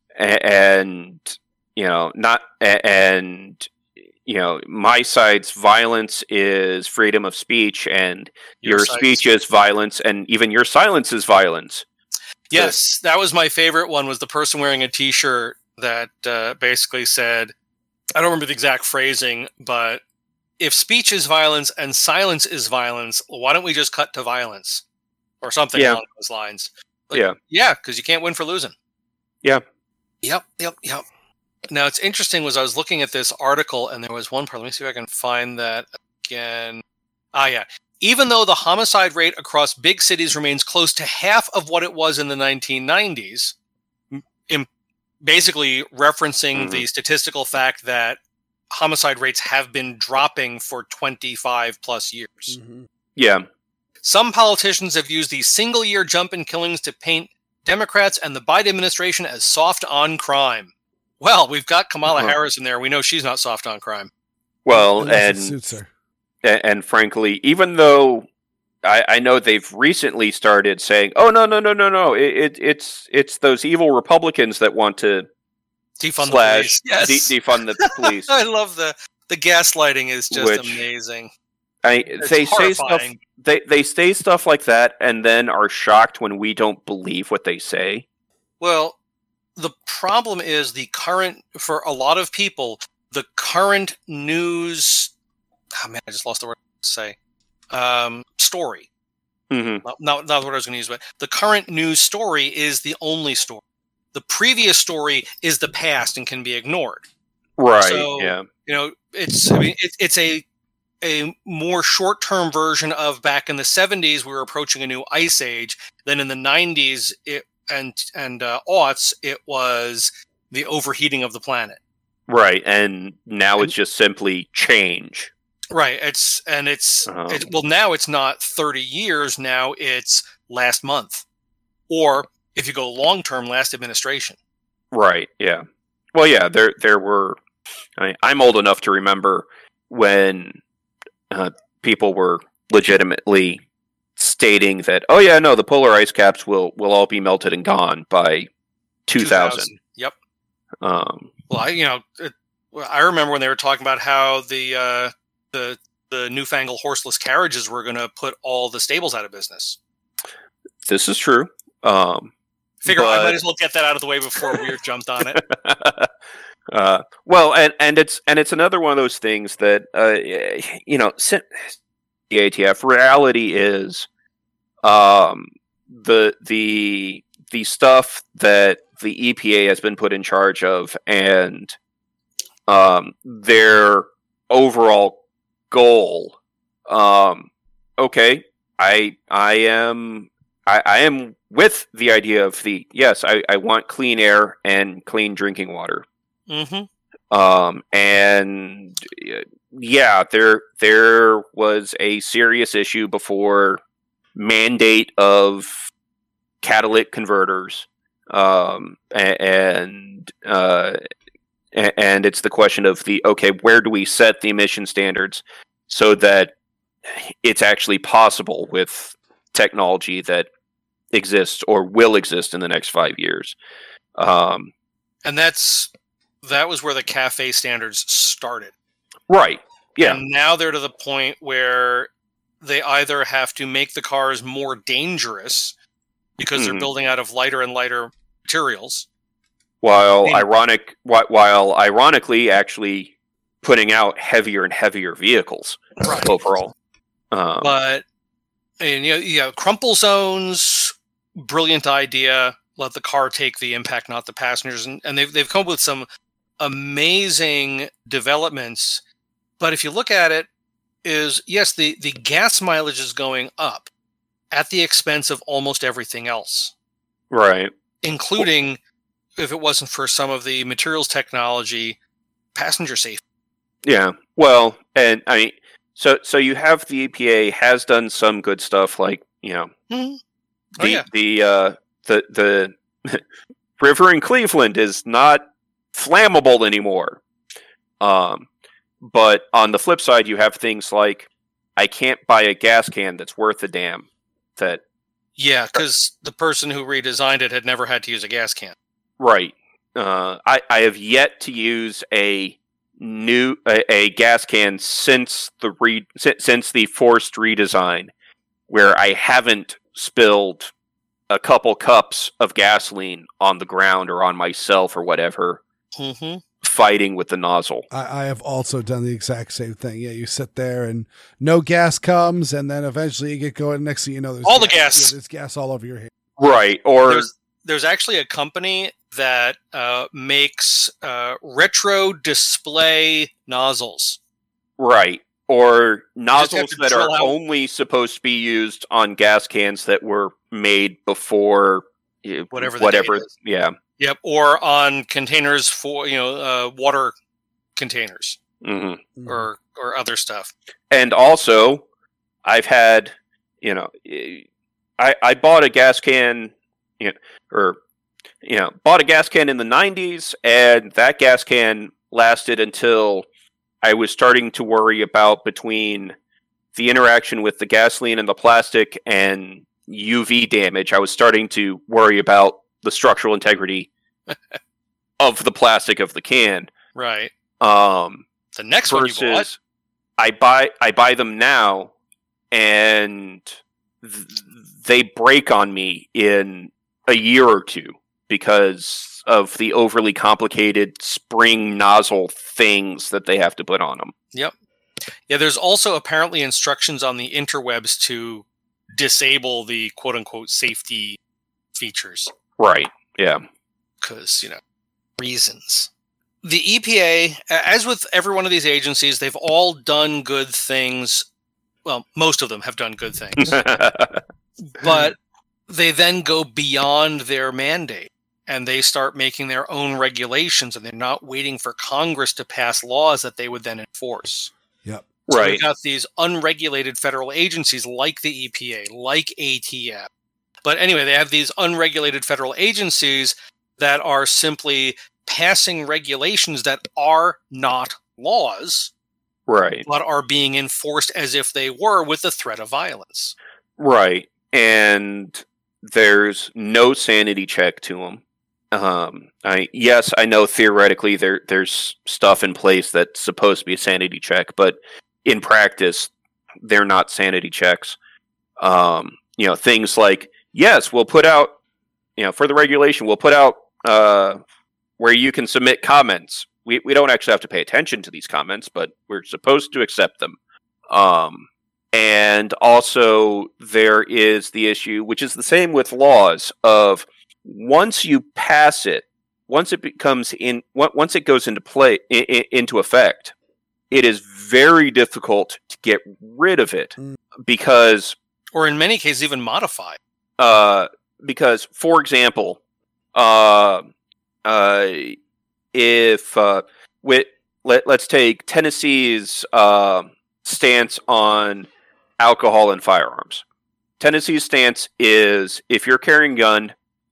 and you know not and you know my side's violence is freedom of speech and your, side's- speech is violence and even your silence is violence. Yes, that was my favorite one. Was the person wearing a T-shirt that uh, basically said, I don't remember the exact phrasing, but if speech is violence and silence is violence, why don't we just cut to violence or something Yeah. along those lines? Like, Yeah. yeah, because you can't win for losing. Yeah. Yep, yep, yep. Now, it's interesting was I was looking at this article and there was one part. Let me see if I can find that again. Ah, yeah. Even though the homicide rate across big cities remains close to half of what it was in the nineteen nineties, in basically referencing Mhm. the statistical fact that homicide rates have been dropping for twenty-five plus years. Mm-hmm. Yeah. Some politicians have used the single year jump in killings to paint Democrats and the Biden administration as soft on crime. Well, we've got Kamala Uh-huh. Harris in there. We know she's not soft on crime. Well, Unless it and suits her. and, and frankly, even though I, I know they've recently started saying, "Oh no, no, no, no, no! It, it, it's it's those evil Republicans that want to Defund slash the police. Yes. de- defund the police." I love the The gaslighting is just Which- amazing. I, It's they say stuff. horrifying. They they say stuff like that, and then are shocked when we don't believe what they say. Well, the problem is the current, for a lot of people, the current news, oh man, I just lost the word to say, um, story. Mm-hmm. Not, not, not what I was going to use, but the current news story is the only story. The previous story is the past and can be ignored. Right. So, yeah. You know, it's, I mean, it, it's a, a more short-term version of back in the seventies, we were approaching a new ice age. Then in the nineties, it, and and uh, aughts, it was the overheating of the planet. Right, and now And- it's just simply change. Right. It's and it's Um, it, well now it's not thirty years. Now it's last month, or if you go long term, last administration. Right. Yeah. Well, yeah. There, there were. I mean, I'm old enough to remember when uh, people were legitimately stating that, "Oh yeah, no, the polar ice caps will will all be melted and gone by two thousand." Yep. Um, Well, I you know it, well, I remember when they were talking about how the uh, the the newfangled horseless carriages were going to put all the stables out of business. this is true. Um, Figure I But- might as well get that out of the way before Weird jumped on it. uh, well, and and it's and it's another one of those things that uh, you know, si- the A T F reality is um, the the the stuff that the E P A has been put in charge of, and um, their overall goal. Um, okay, I I am I, I am with the idea of the yes, I, I want clean air and clean drinking water. Mm-hmm. Um, and uh, yeah, there there was a serious issue before mandate of catalytic converters, um, a- and uh, a- and it's the question of the okay, where do we set the emission standards so that it's actually possible with technology that exists or will exist in the next five years. Um, And that's that was where the cafe standards started. right. Yeah. And now they're to the point where they either have to make the cars more dangerous because Mhm. they're building out of lighter and lighter materials. While I mean- ironic, whi- while ironically, actually putting out heavier and heavier vehicles Right. overall. Um, But and you know, you know, crumple zones, brilliant idea. Let the car take the impact, not the passengers. And, and they've they've come up with some amazing developments. But if you look at it, is yes, the, the gas mileage is going up at the expense of almost everything else, right. including, if it wasn't for some of the materials technology, passenger safety. Yeah. Well, and I mean, so so you have the E P A has done some good stuff, like you know, Mhm. Oh, the yeah. the uh, the the river in Cleveland is not flammable anymore. Um, but on the flip side, you have things like I can't buy a gas can that's worth a damn. That Yeah, because the person who redesigned it had never had to use a gas can. right. Uh, I I have yet to use a new a, a gas can since the re since, since the forced redesign, where I haven't spilled a couple cups of gasoline on the ground or on myself or whatever, Mm-hmm. fighting with the nozzle. I, I have also done the exact same thing. Yeah, you sit there and no gas comes, and then eventually you get going. Next thing you know, there's All the gas. Yeah, there's gas all over your hair. Right. Or There's, there's actually a company that uh, makes uh, retro display nozzles. right. Or just have nozzles to that are drill out- only supposed to be used on gas cans that were made before uh, Whatever the whatever date is. yeah. Yep, or on containers for you know uh, water containers hmm or or other stuff. And also, I've had, you know, I I bought a gas can, you know, or you know, bought a gas can in the nineties, and that gas can lasted until I was starting to worry about between the interaction with the gasoline and the plastic and U V damage. I was starting to worry about the structural integrity of the plastic of the can. Right. Um, The next one you bought. versus I buy I buy them now, and th- they break on me in a year or two because of the overly complicated spring nozzle things that they have to put on them. Yep. Yeah, there's also apparently instructions on the interwebs to disable the quote-unquote safety features. Right, yeah. Because, you know, reasons. The E P A, as with every one of these agencies, they've all done good things. Well, most of them have done good things. But they then go beyond their mandate, and they start making their own regulations, and they're not waiting for Congress to pass laws that they would then enforce. Yep. So Right. we've got these unregulated federal agencies like the E P A, like A T F. But anyway, they have these unregulated federal agencies that are simply passing regulations that are not laws, Right. but are being enforced as if they were, with the threat of violence. Right. And there's no sanity check to them. Um, I yes, I know theoretically there there's stuff in place that's supposed to be a sanity check, but in practice, they're not sanity checks. Um, you know, things like, yes, we'll put out, you know, for the regulation, we'll put out uh, where you can submit comments. We we don't actually have to pay attention to these comments, but we're supposed to accept them. Um, and also there is the issue, which is the same with laws, of once you pass it, once it becomes in, once it goes into play, in, into effect, it is very difficult to get rid of it Mm. because, Or in many cases, even modify. uh, because, for example, uh, uh, if uh, with let let's take Tennessee's uh, stance on alcohol and firearms. Tennessee's stance is, if you're carrying a gun,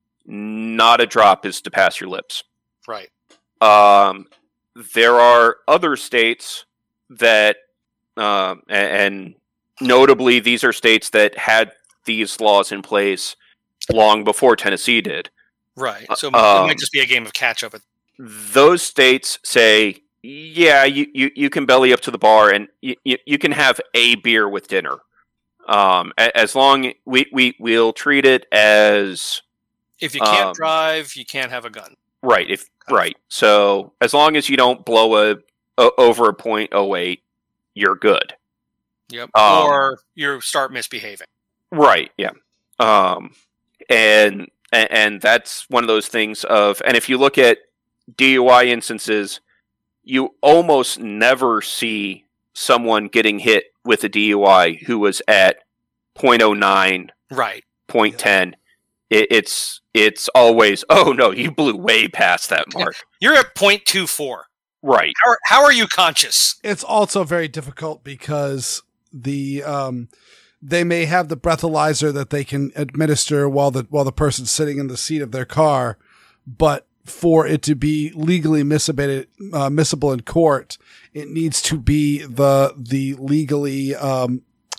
not a drop is to pass your lips. Right. Um, there are other states that, uh, and notably, these are states that had these laws in place long before Tennessee did. Right. So it Um, might just be a game of catch up. Those states say, yeah, you, you, you can belly up to the bar and you, you, you can have a beer with dinner. Um, a- as long we, we we'll treat it as If you can't um, drive, you can't have a gun. right. If Kind of. right, so as long as you don't blow a, a over a point oh eight, you're good. Yep. Um, or you start misbehaving. Right. Yeah. Um, and and and that's one of those things of, and if you look at D U I instances, you almost never see someone getting hit with a D U I who was at point oh nine, Right. point ten. It, it's it's always, oh no, you blew way past that mark. You're at point two four. Right. How are, how are you conscious? It's also very difficult because the um, they may have the breathalyzer that they can administer while the while the person's sitting in the seat of their car, but for it to be legally miscible, uh, miscible in court, it needs to be the the legally um,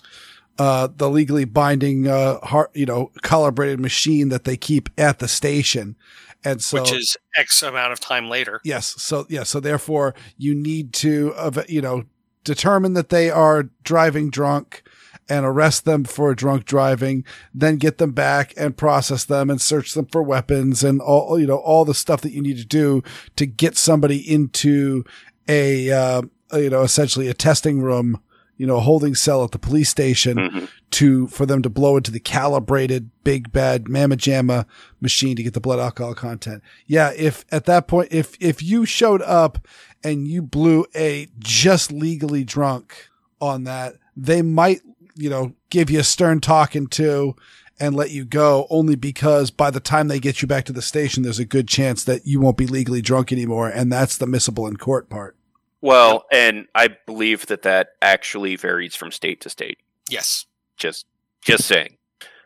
uh, the legally binding uh, heart, you know, calibrated machine that they keep at the station, and so Which is X amount of time later. yes, so yeah, so therefore you need to uh, you know determine that they are driving drunk and arrest them for drunk driving, then get them back and process them and search them for weapons and all, you know, all the stuff that you need to do to get somebody into a, uh, you know, essentially a testing room, you know, a holding cell at the police station Mhm. to, for them to blow into the calibrated big bad Mamma Jamma machine to get the blood alcohol content. Yeah. If at that point, if, if you showed up and you blew a just legally drunk on that, they might, you know, give you a stern talking to and let you go, only because by the time they get you back to the station, there's a good chance that you won't be legally drunk anymore. And that's the miscible in court part. Well, and I believe that that actually varies from state to state. Yes. Just, just saying.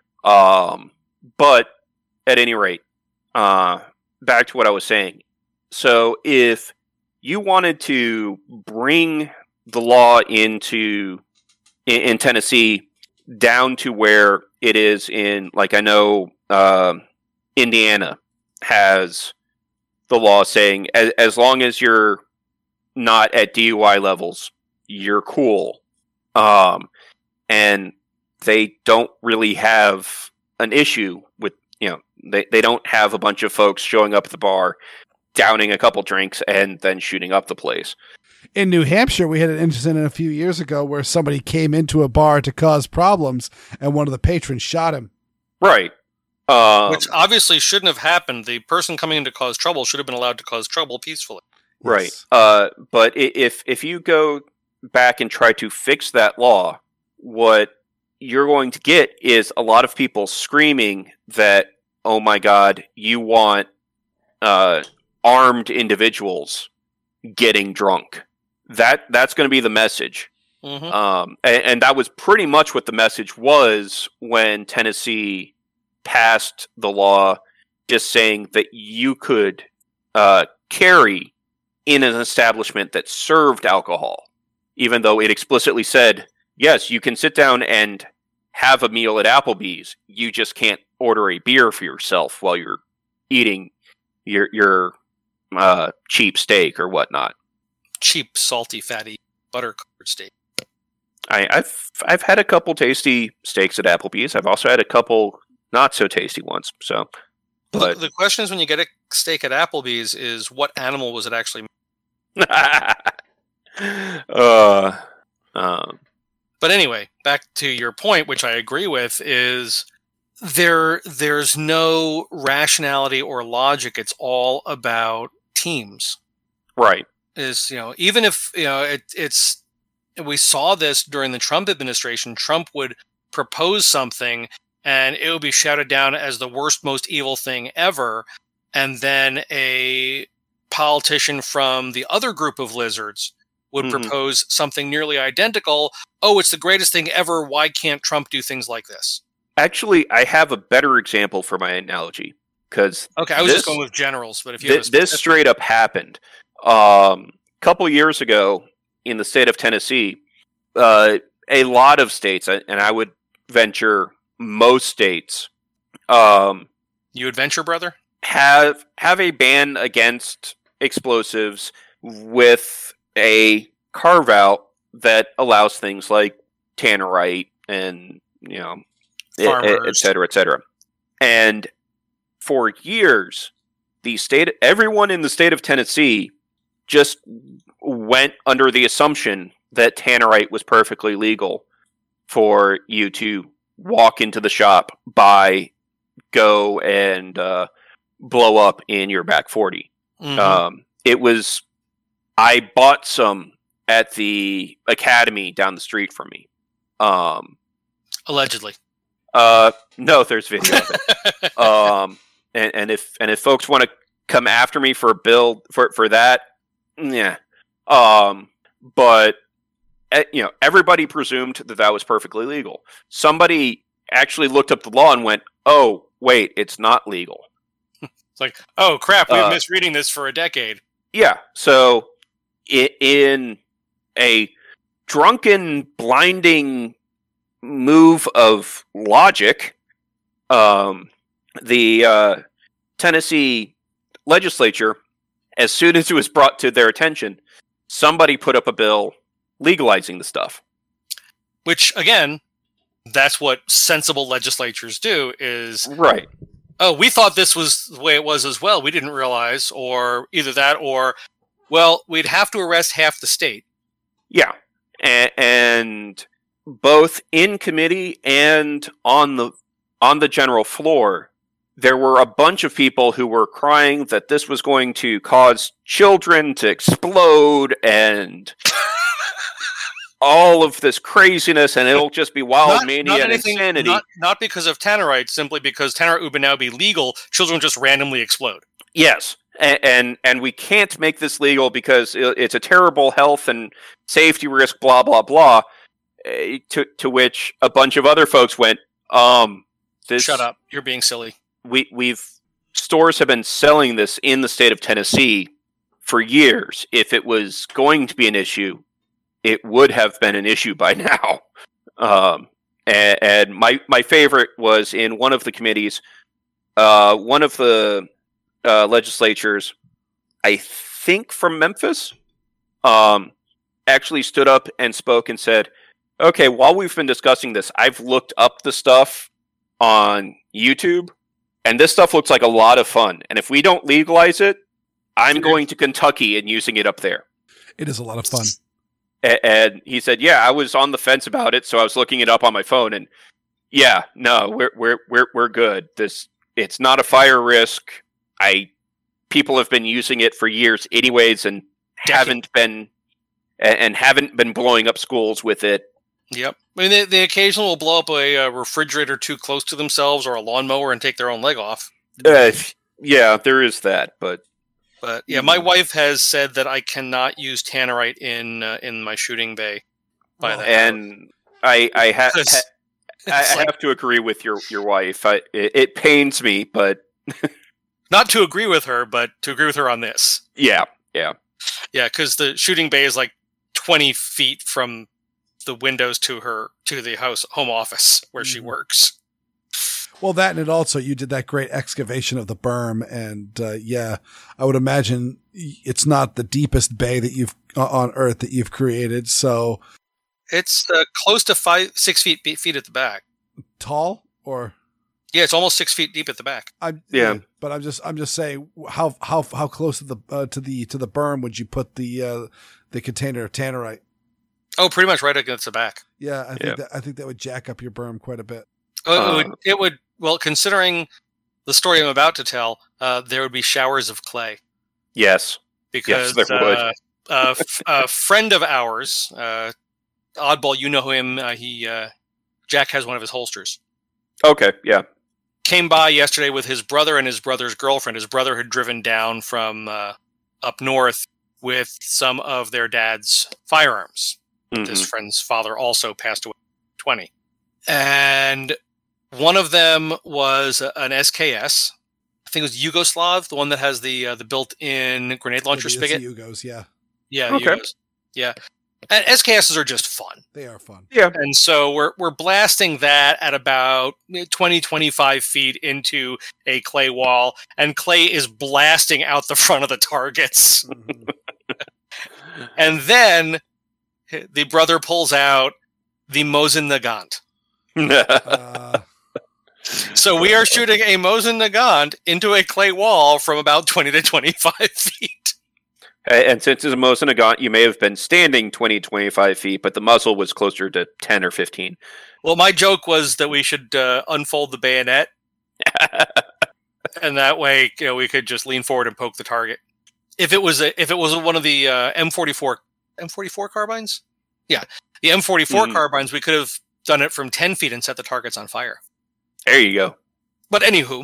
Um, but at any rate, uh, back to what I was saying. So if you wanted to bring the law into in, in Tennessee down to where it is in, like, I know uh, Indiana has the law saying as, as long as you're not at D U I levels, you're cool. Um, and they don't really have an issue with, you know, they, they don't have a bunch of folks showing up at the bar, downing a couple drinks, and then shooting up the place. In New Hampshire, we had an incident a few years ago where somebody came into a bar to cause problems, and one of the patrons shot him. Right. Um, Which obviously shouldn't have happened. The person coming in to cause trouble should have been allowed to cause trouble peacefully. Right. Yes. Uh, but if if you go back and try to fix that law, what you're going to get is a lot of people screaming that, oh my God, you want uh, armed individuals getting drunk. That that's going to be the message. Mm-hmm. Um, and, and that was pretty much what the message was when Tennessee passed the law, just saying that you could uh, carry in an establishment that served alcohol, even though it explicitly said, yes, you can sit down and have a meal at Applebee's. You just can't order a beer for yourself while you're eating your your uh, cheap steak or whatnot. Cheap, salty, fatty, butter-covered steak. I, I've I've had a couple tasty steaks at Applebee's. I've also had a couple not so tasty ones. So, but the, the question is, when you get a steak at Applebee's, is what animal was it actually? uh, um, But anyway, back to your point, which I agree with, is there there's no rationality or logic. It's all about teams. right. Is, you know, even if, you know, it, it's, we saw this during the Trump administration. Trump would propose something and it would be shouted down as the worst, most evil thing ever. And then a politician from the other group of lizards would Mm-hmm. propose something nearly identical. Oh, it's the greatest thing ever. Why can't Trump do things like this? Actually, I have a better example for my analogy, because Okay, I was this, just going with generals, but if you th- have a this specific- straight up happened. Um, a couple years ago in the state of Tennessee, uh, a lot of states, and I would venture most states, um, you adventure, brother? have have a ban against explosives with a carve out that allows things like tannerite and, you know, et, Farmers. et cetera, et cetera. And for years, the state, everyone in the state of Tennessee just went under the assumption that tannerite was perfectly legal for you to walk into the shop, buy, go, and uh, blow up in your back forty. Mhm. Um, it was, I bought some at the academy down the street from me. Um, Allegedly. uh, no, there's video of it. um, and, and if and if folks want to come after me for a bill for for that, yeah. Um, but uh, you know, everybody presumed that that was perfectly legal. Somebody actually looked up the law and went, "Oh, wait, it's not legal." It's like, oh crap, we've Uh, been misreading this for a decade. Yeah. So, i- in a drunken, blinding move of logic, um, the uh, Tennessee legislature, as soon as it was brought to their attention, somebody put up a bill legalizing the stuff. Which, again, that's what sensible legislatures do, is, Right. oh, we thought this was the way it was as well. We didn't realize, or either that, or, well, we'd have to arrest half the state. Yeah. A- and both in committee and on the on the general floor, there were a bunch of people who were crying that this was going to cause children to explode and all of this craziness, and it'll just be wild Not- mania not and anything- insanity. Not, not because of tannerite, simply because tannerite would now be legal. Children just randomly explode. Yes, and, and and we can't make this legal because it- it's a terrible health and safety risk. Blah blah blah. Uh, to to which a bunch of other folks went, um, this, Shut up. You're being silly. We we've stores have been selling this in the state of Tennessee for years. If it was going to be an issue, it would have been an issue by now. Um, and, and my my favorite was in one of the committees, uh, one of the uh, legislatures, I think from Memphis, um, actually stood up and spoke and said, okay, while we've been discussing this, I've looked up the stuff on YouTube, and this stuff looks like a lot of fun. And if we don't legalize it, I'm going to Kentucky and using it up there. It is a lot of fun. A- and he said, yeah, I was on the fence about it, so I was looking it up on my phone, and yeah, no, we're we're we're we're good. This it's not a fire risk. I people have been using it for years anyways, and Decade. haven't been and, and haven't been blowing up schools with it. Yep. I mean, they, they occasionally will blow up a, uh refrigerator too close to themselves or a lawnmower and take their own leg off. Uh, yeah, there is that, but But yeah, my wife has said that I cannot use tannerite in uh, in my shooting bay. By that, and I I, ha- Because ha- I, it's I like- have to agree with your your wife. I, it, it pains me, but not to agree with her, but to agree with her on this. yeah, yeah. Yeah, because the shooting bay is like twenty feet from the windows to her to the house home office where she Mhm. works. Well, that and it also, you did that great excavation of the berm. And uh, yeah, I would imagine it's not the deepest bay that you've uh, on Earth that you've created. So It's uh, close to five six feet feet at the back. tall or Yeah, it's almost six feet deep at the back. I'm Yeah. but I'm just I'm just saying how how how close to the uh, to the to the berm would you put the uh, the container of tannerite? Oh, pretty much right against the back. Yeah, I think Yeah. that I think that would jack up your berm quite a bit. Oh, it, Uh, would, it would. Well, considering the story I'm about to tell, uh, there would be showers of clay Yes. because Yes, there would. uh, a, f- a friend of ours, uh, Oddball, you know him. Uh, he uh, Jack has one of his holsters. Okay. Yeah. Came by yesterday with his brother and his brother's girlfriend. His brother had driven down from uh, up north with some of their dad's firearms. Mhm. His friend's father also passed away at twenty. And one of them was an S K S. I think it was Yugoslav, the one that has the uh, the built-in grenade launcher Maybe spigot. the Yugos, yeah, Yeah, Okay. Yugos. Yeah. And S K Ss are just fun. they are fun. Yeah. And so we're we're blasting that at about twenty, twenty-five feet into a clay wall, and clay is blasting out the front of the targets. Mhm. And then the brother pulls out the Mosin Nagant. uh, So we are shooting a Mosin Nagant into a clay wall from about twenty to twenty-five feet. And since it's a Mosin Nagant, you may have been standing twenty, twenty-five feet, but the muzzle was closer to ten or fifteen. Well, my joke was that we should uh, unfold the bayonet, and that way, you know, we could just lean forward and poke the target. If it was a, if it was one of the uh, M forty-four M forty-four carbines, yeah, the M forty-four Mhm. carbines, we could have done it from ten feet and set the targets on fire. There you go. But anywho,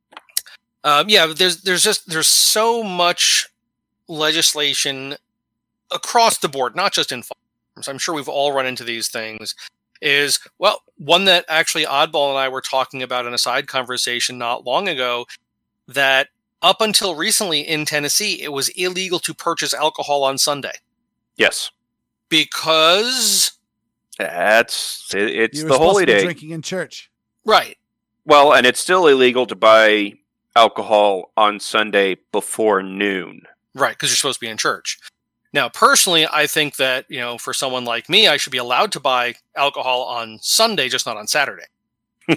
um, yeah, there's there's just there's so much legislation across the board, not just in firearms. I'm sure we've all run into these things. Is well, one that actually Oddball and I were talking about in a side conversation not long ago, that up until recently in Tennessee, it was illegal to purchase alcohol on Sunday Yes. because That's it, it's you were the supposed holy to be day. drinking in church. right. Well, and it's still illegal to buy alcohol on Sunday before noon. Right, because you're supposed to be in church. Now, personally, I think that, you know, for someone like me, I should be allowed to buy alcohol on Sunday, just not on Saturday. But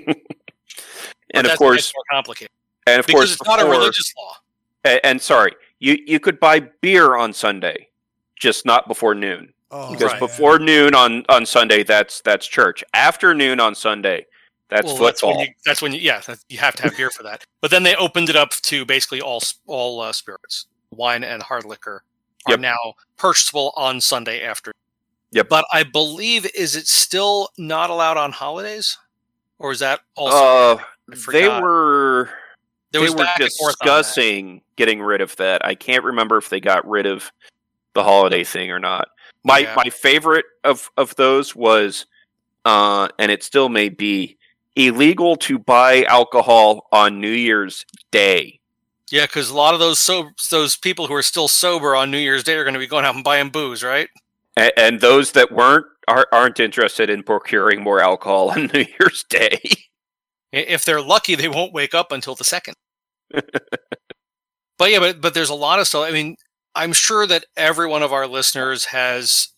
And of that's course, more complicated and of because course, it's not a before- religious law. a- And sorry, you you could buy beer on Sunday, just not before noon. Oh, Because Right. before noon on, on Sunday, that's that's church. After noon on Sunday, that's Well, that's football. when you, that's when you, yeah, that, you have to have beer for that. But then they opened it up to basically all s- all uh, spirits, wine and hard liquor are Yep. now purchasable on Sunday after. Yep. But I believe, is it still not allowed on holidays, or is that also? Uh, I they forgot. were There they was were back and forth on that. discussing getting rid of that. I can't remember if they got rid of the holiday thing or not. My Yeah. my favorite of of those was, uh, and it still may be, illegal to buy alcohol on New Year's Day. Yeah, because a lot of those so those people who are still sober on New Year's Day are going to be going out and buying booze, right? And, and those that weren't are, aren't interested in procuring more alcohol on New Year's Day. I- If they're lucky, they won't wake up until the second. But yeah, but but there's a lot of stuff. I mean, I'm sure that every one of our listeners has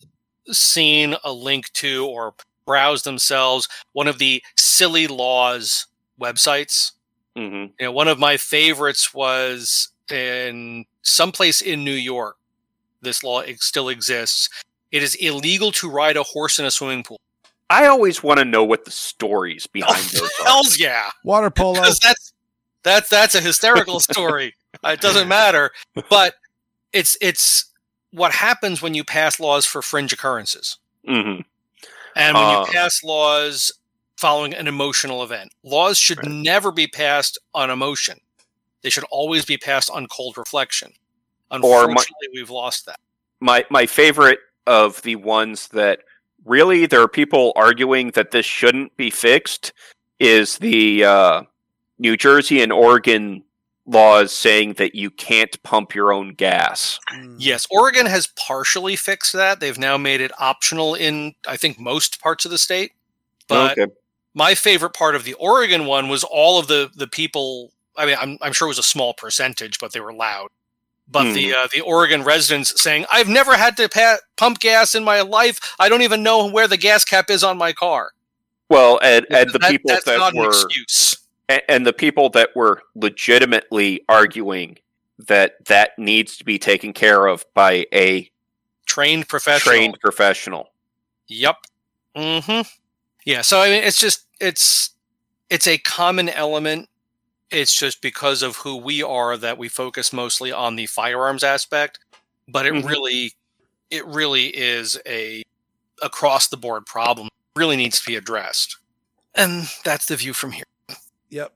seen a link to or browsed themselves one of the Silly Laws websites. Mm-hmm. You know, one of my favorites was in someplace in New York. This law ex- still exists. It is illegal to ride a horse in a swimming pool. I always want to know what the stories behind those are. Hells yeah. Water polo. Because that's that's that's a hysterical story. It doesn't matter, but it's it's what happens when you pass laws for fringe occurrences, Mm-hmm. and when Uh, you pass laws following an emotional event. Laws should Right. never be passed on emotion; they should always be passed on cold reflection. Or Unfortunately, my- we've lost that. My my favorite of the ones that really there are people arguing that this shouldn't be fixed is the uh, New Jersey and Oregon laws saying that you can't pump your own gas. Mm. Yes, Oregon has partially fixed that. They've now made it optional in, I think, most parts of the state. But okay. my favorite part of the Oregon one was all of the, the people. I mean, I'm, I'm sure it was a small percentage, but they were loud. But the uh, the Oregon residents saying, "I've never had to pa- pump gas in my life. I don't even know where the gas cap is on my car." Well, and, and the That- people that's that not an were excuse. and, and the people that were legitimately arguing that that needs to be taken care of by a Trained professional. trained professional. Yep. Mm-hmm. Yeah. So I mean, it's just it's it's a common element. It's just because of who we are that we focus mostly on the firearms aspect, but it Mhm. really, it really is a across the board problem. It really needs to be addressed, and that's the view from here. Yep.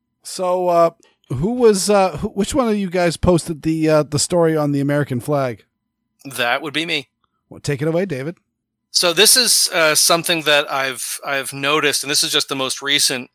So, uh, who was uh, who, which one of you guys posted the uh, the story on the American flag? That would be me. Well, take it away, David. So this is uh, something that I've I've noticed, and this is just the most recent.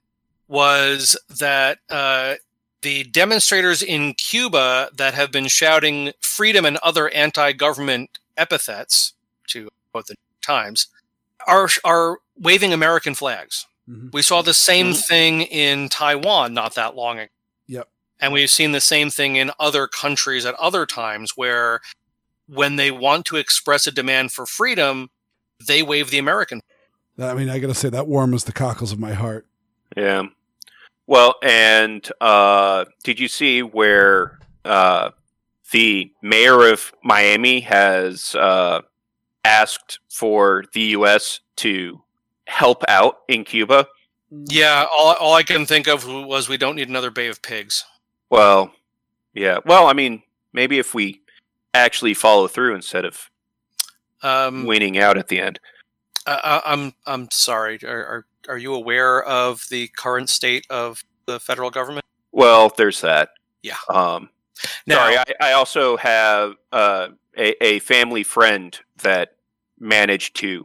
Was that uh, the demonstrators in Cuba that have been shouting freedom and other anti-government epithets, to quote the New York Times, are are waving American flags. Mm-hmm. We saw the same Mhm. thing in Taiwan not that long ago. Yep. And we've seen the same thing in other countries at other times where when they want to express a demand for freedom, they wave the American. I mean, I gotta say that warms the cockles of my heart. Yeah. Well, and uh, did you see where uh, the mayor of Miami has uh, asked for the U S to help out in Cuba? Yeah, all, all I can think of was we don't need another Bay of Pigs. Well, yeah. Well, I mean, maybe if we actually follow through instead of Um, winning out at the end. I, I- I'm I'm sorry. Are, are are you aware of the current state of the federal government? Well, there's that. Yeah. Um, Now, sorry, I, I also have uh, a, a family friend that managed to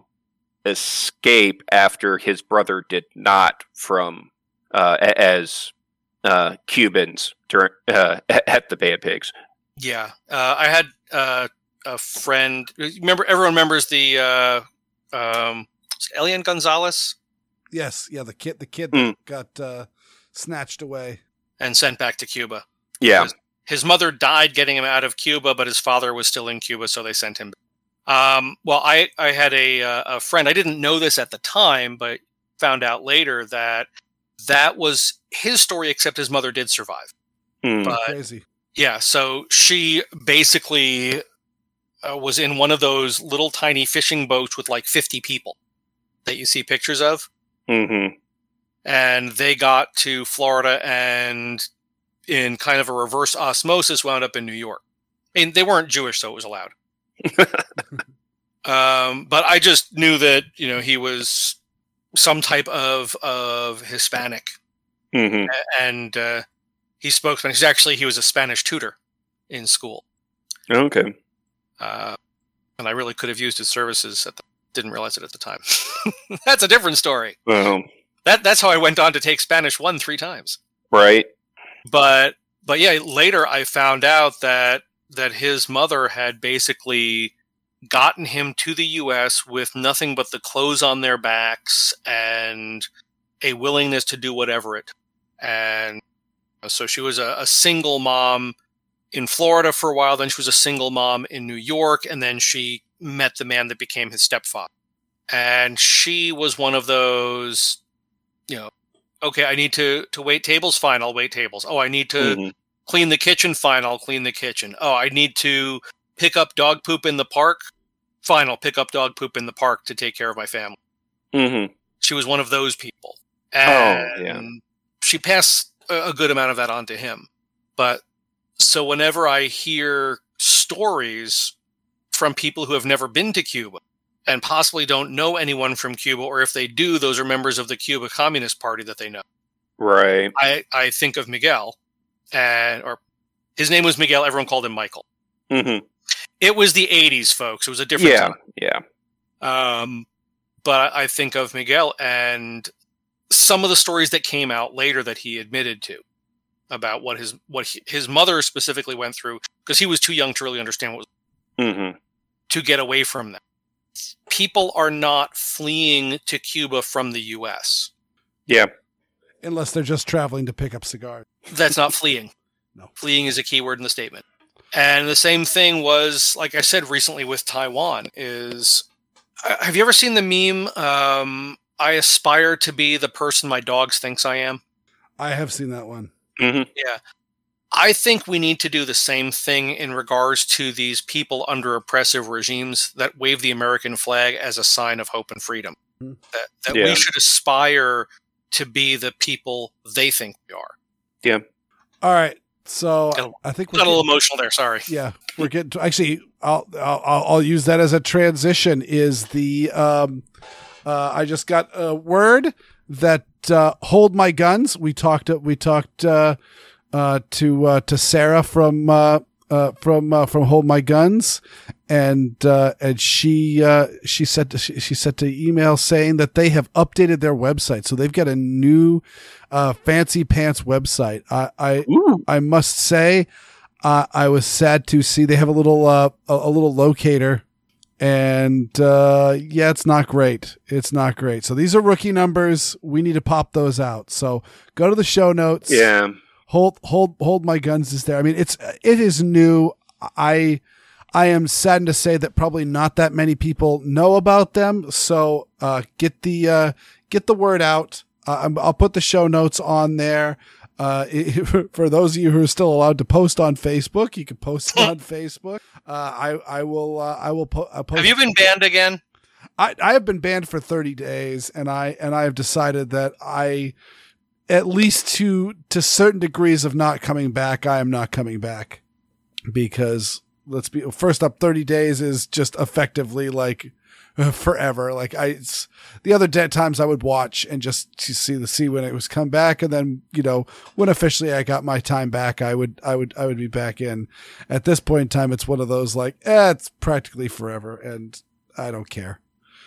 escape after his brother did not from uh, a- as uh, Cubans during uh, at the Bay of Pigs. yeah, uh, I had uh, a friend. Remember, everyone remembers the uh, um, Elian Gonzalez Yes, yeah, the kid, the kid Mm. that got uh, snatched away. and sent back to Cuba. Yeah. His mother died getting him out of Cuba, but his father was still in Cuba, so they sent him. Um, well, I, I had a, uh, a friend. I didn't know this at the time, but found out later that that was his story, except his mother did survive. Hmm. But Crazy. yeah, so she basically uh, was in one of those little tiny fishing boats with like fifty people that you see pictures of. Mm-hmm. And they got to Florida and in kind of a reverse osmosis wound up in New York. I mean, they weren't Jewish, so it was allowed. um, but I just knew that, you know, he was some type of, of Hispanic Mm-hmm. and uh, he spoke Spanish. Actually, he was a Spanish tutor in school. Okay. Uh, and I really could have used his services at the, didn't realize it at the time. That's a different story. Well, That that's how I went on to take Spanish one three times. right. But but yeah, later I found out that that his mother had basically gotten him to the U S with nothing but the clothes on their backs and a willingness to do whatever it. And so she was a, a single mom in Florida for a while. Then she was a single mom in New York, and then she met the man that became his stepfather. And she was one of those, you know, okay, I need to, to wait tables. Fine, I'll wait tables. Oh, I need to mm-hmm. clean the kitchen. Fine, I'll clean the kitchen. Oh, I need to pick up dog poop in the park. Fine, I'll pick up dog poop in the park to take care of my family. Mm-hmm. She was one of those people. And oh, yeah. she passed a, a good amount of that on to him. But so whenever I hear stories from people who have never been to Cuba and possibly don't know anyone from Cuba, or if they do, those are members of the Cuba Communist Party that they know. Right. I, I think of Miguel, and or his name was Miguel. Everyone called him Michael. Mm-hmm. It was the eighties, folks. It was a different yeah, time. Yeah, Um, but I think of Miguel and some of the stories that came out later that he admitted to about what his what he, his mother specifically went through, because he was too young to really understand what was mm-hmm. to get away from that. People are not fleeing to Cuba from the U S. Yeah. Unless they're just traveling to pick up cigars. That's not fleeing. No. Fleeing is a key word in the statement. And the same thing was, like I said recently with Taiwan, is, have you ever seen the meme, um, I aspire to be the person my dogs thinks I am? I have seen that one. Mm-hmm. Yeah. I think we need to do the same thing in regards to these people under oppressive regimes that wave the American flag as a sign of hope and freedom. Mm-hmm. That, that yeah. we should aspire to be the people they think we are. Yeah. All right. So got, I think we're got getting, a little emotional there. Sorry. Yeah, we're getting to, actually. I'll, I'll I'll use that as a transition. Is the um, uh, I just got a word that uh, Hold My Guns. We talked. We talked uh, uh, to uh, to Sarah from uh, uh, from uh, from Hold My Guns, and uh, and she uh, she said to, she, she sent an email saying that they have updated their website, so they've got a new uh, fancy pants website. I I, I must say, uh, I was sad to see they have a little uh, a, a little locator, and uh, yeah, it's not great. It's not great. So these are rookie numbers. We need to pop those out. So go to the show notes. Yeah. Hold, hold, hold my guns is there. I mean, it's, it is new. I, I am saddened to say that probably not that many people know about them. So, uh, get the, uh, get the word out. Uh, I'll put the show notes on there. Uh, for those of you who are still allowed to post on Facebook, you can post it on Facebook. Uh, I, I will, uh, I will po- uh, post. Have you been banned again? I, I have been banned for thirty days, and I, and I have decided that I, at least to to certain degrees of not coming back, I am not coming back, because let's be first up. thirty days is just effectively like forever. Like I, it's, the other dead times I would watch and just to see the see when it was come back, and then you know when officially I got my time back, I would I would I would be back in. At this point in time, it's one of those like, eh, it's practically forever, and I don't care.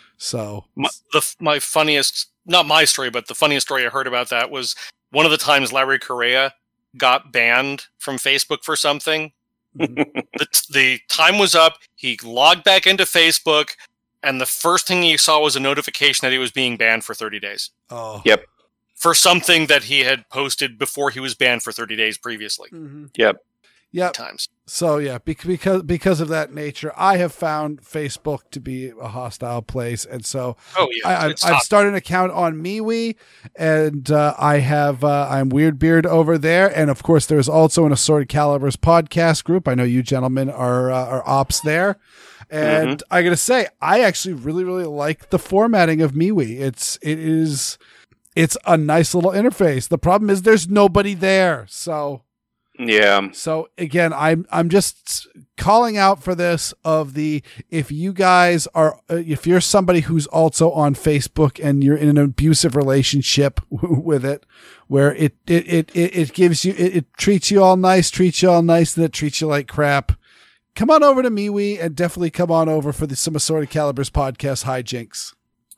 So my, the my funniest. Not my story, but the funniest story I heard about that was one of the times Larry Correa got banned from Facebook for something. Mm-hmm. the, the time was up. He logged back into Facebook, and the first thing he saw was a notification that he was being banned for thirty days. Oh, yep. For something that he had posted before he was banned for thirty days previously. Mm-hmm. Yep. Yep. Times. So yeah, because because of that nature, I have found Facebook to be a hostile place, and so oh yeah, I, I've, I've started an account on MeWe, and uh, I have uh, I'm Weird Beard over there, and of course there's also an Assorted Calibers podcast group. I know you gentlemen are uh, are ops there, and mm-hmm. I gotta say I actually really really like the formatting of MeWe. It's it is it's a nice little interface. The problem is there's nobody there, so. Yeah. So again, I'm I'm just calling out for this of the if you guys are if you're somebody who's also on Facebook and you're in an abusive relationship with it, where it it it it, it gives you it, it treats you all nice, treats you all nice, and it treats you like crap. Come on over to MeWe and definitely come on over for the Some Assorted Calibers podcast hijinks.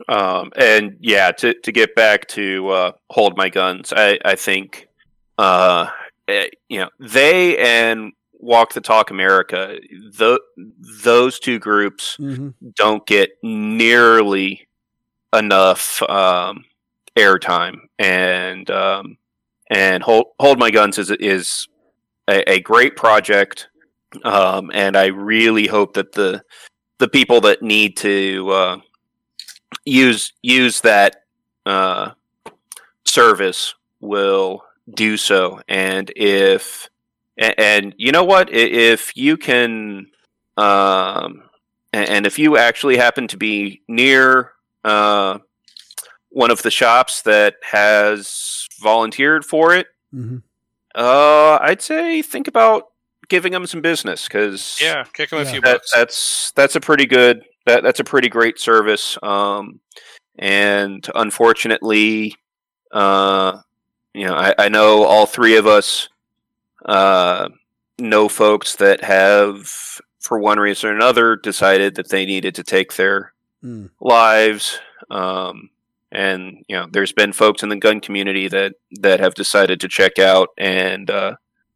Um and yeah, to to get back to uh, Hold My Guns, I I think. Uh, You know, they and Walk the Talk America, the, those two groups mm-hmm. don't get nearly enough um, airtime, and um, and Hold Hold My Guns is is a, a great project, um, and I really hope that the the people that need to uh, use use that uh, service will do so. And if and, and you know what, if you can, um, and, and if you actually happen to be near uh, one of the shops that has volunteered for it, Mm-hmm. uh, I'd say think about giving them some business, because Yeah, kick them Yeah. a few that, bucks. that's that's a pretty good that that's a pretty great service. Um, and unfortunately, uh, you know, I, I know all three of us uh, know folks that have, for one reason or another, decided that they needed to take their Mm. lives. Um, and you know, there's been folks in the gun community that that have decided to check out, and uh,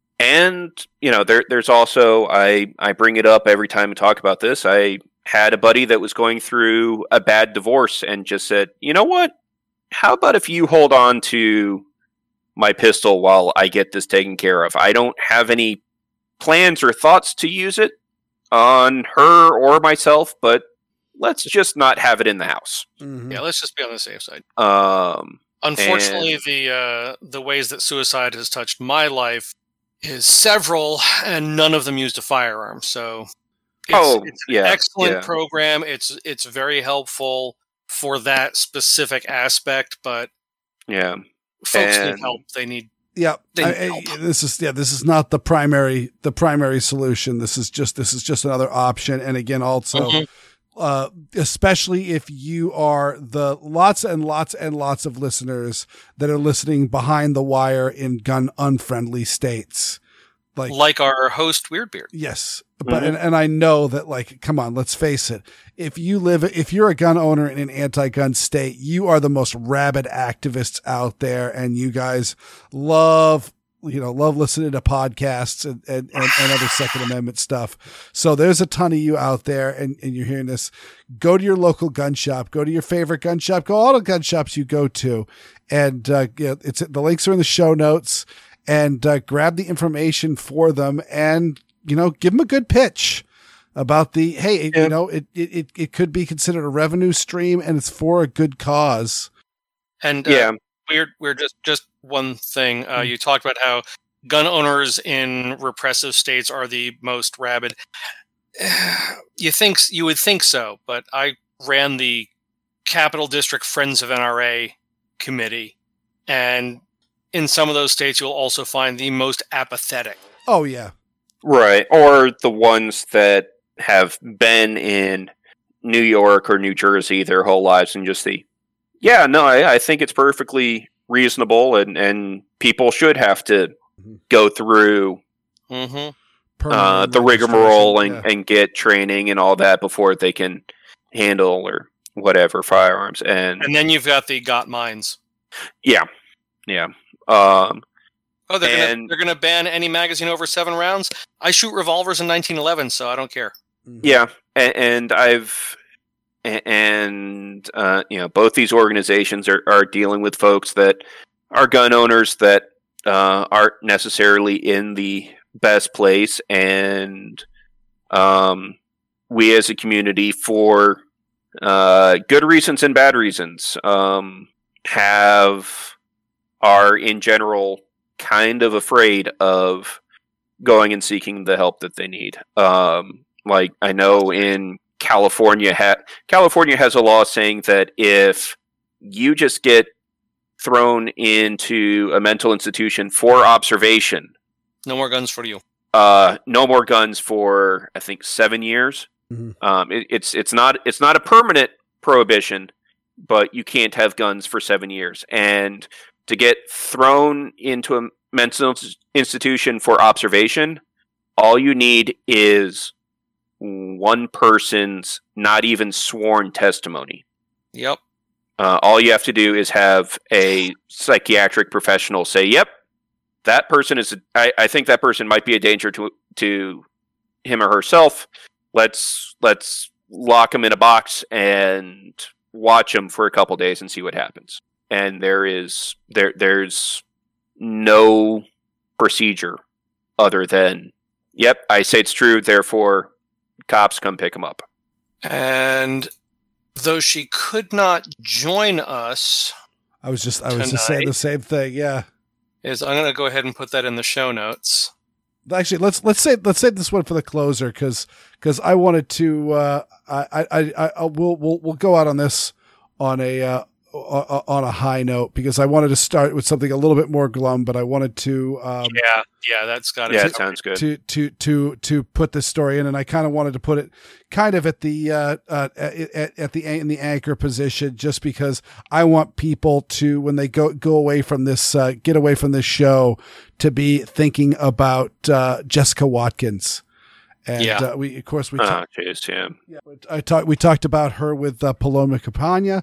and you know, there there's also, I I bring it up every time I talk about this. I had a buddy that was going through a bad divorce and just said, you know what? How about if you hold on to my pistol while I get this taken care of? I don't have any plans or thoughts to use it on her or myself, but let's just not have it in the house. Mm-hmm. Yeah, let's just be on the safe side. Um, Unfortunately, and- the uh, the ways that suicide has touched my life is several, and none of them used a firearm. So, it's, oh, it's an yeah, excellent yeah. program. It's it's very helpful for that specific aspect, but yeah. folks And- need help. They need Yeah, They I- need I- help. this is yeah, this is not the primary the primary solution. This is just this is just another option. And again, also, Mhm. uh, especially if you are the lots and lots and lots of listeners that are listening behind the wire in gun unfriendly states, like, like our host Weirdbeard. yes, but Mhm. and, and I know that, like, come on, let's face it. If you live, if you're a gun owner in an anti-gun state, you are the most rabid activists out there, and you guys love, you know, love listening to podcasts and, and, and, and other Second Amendment stuff. So there's a ton of you out there, and, and you're hearing this. Go to your local gun shop, go to your favorite gun shop, go all the gun shops you go to. And, uh, yeah, it's, the links are in the show notes, and, uh, grab the information for them, and, you know, give them a good pitch about the, hey, it, Yeah. you know, it, it, it, it could be considered a revenue stream, and it's for a good cause. And uh, Yeah. we're we're just just one thing. Uh, Mm. You talked about how gun owners in repressive states are the most rabid. You think you would think so, but I ran the Capital District Friends of N R A committee, and in some of those states, you'll also find the most apathetic. Oh yeah. Right. Or the ones that have been in New York or New Jersey their whole lives and just the, yeah, no, I, I think it's perfectly reasonable, and, and people should have to Mhm. go through Mm-hmm. uh, Permanent the rigmarole and, registration, and get training and all that before they can handle or whatever firearms. And, And then you've got the got mines. yeah, yeah. Um, Oh, they're gonna And- they're gonna ban any magazine over seven rounds. I shoot revolvers in nineteen eleven, so I don't care. yeah. Mhm. Yeah, and, and I've a- and uh, you know, both these organizations are, are dealing with folks that are gun owners that uh, aren't necessarily in the best place, and um, we as a community, for uh, good reasons and bad reasons, um, have are in general kind of afraid of going and seeking the help that they need. Um, like I know in California, ha- California has a law saying that if you just get thrown into a mental institution for observation, No more guns for you. uh, no more guns for I think seven years. Mhm. Um, it, it's it's not it's not a permanent prohibition, but you can't have guns for seven years. And to get thrown into a mental institution for observation, all you need is one person's not even sworn testimony. Yep. Uh, all you have to do is have a psychiatric professional say, "Yep, that person is. I, I think that person might be a danger to to him or herself. Let's let's lock him in a box and watch him for a couple days and see what happens." And there is there there's no procedure other than, yep, I say it's true, therefore cops come pick him up. And though she could not join us, I was just I was just saying the same thing. Yeah, is I'm going to go ahead and put that in the show notes. Actually, let's let's say let's save this one for the closer because because I wanted to uh, I I I, I we'll we'll we'll go out on this on a uh, on a high note because I wanted to start with something a little bit more glum, but I wanted to um, yeah yeah that's got yeah to, it sounds good to to to to put this story in, and I kind of wanted to put it kind of at the uh, uh, at, at the in the anchor position just because I want people to when they go go away from this uh, get away from this show to be thinking about uh, Jessica Watkins. And yeah. uh, we, of course, we oh, talked. geez, yeah. Yeah, I talked. We talked about her with uh, Paloma Campana,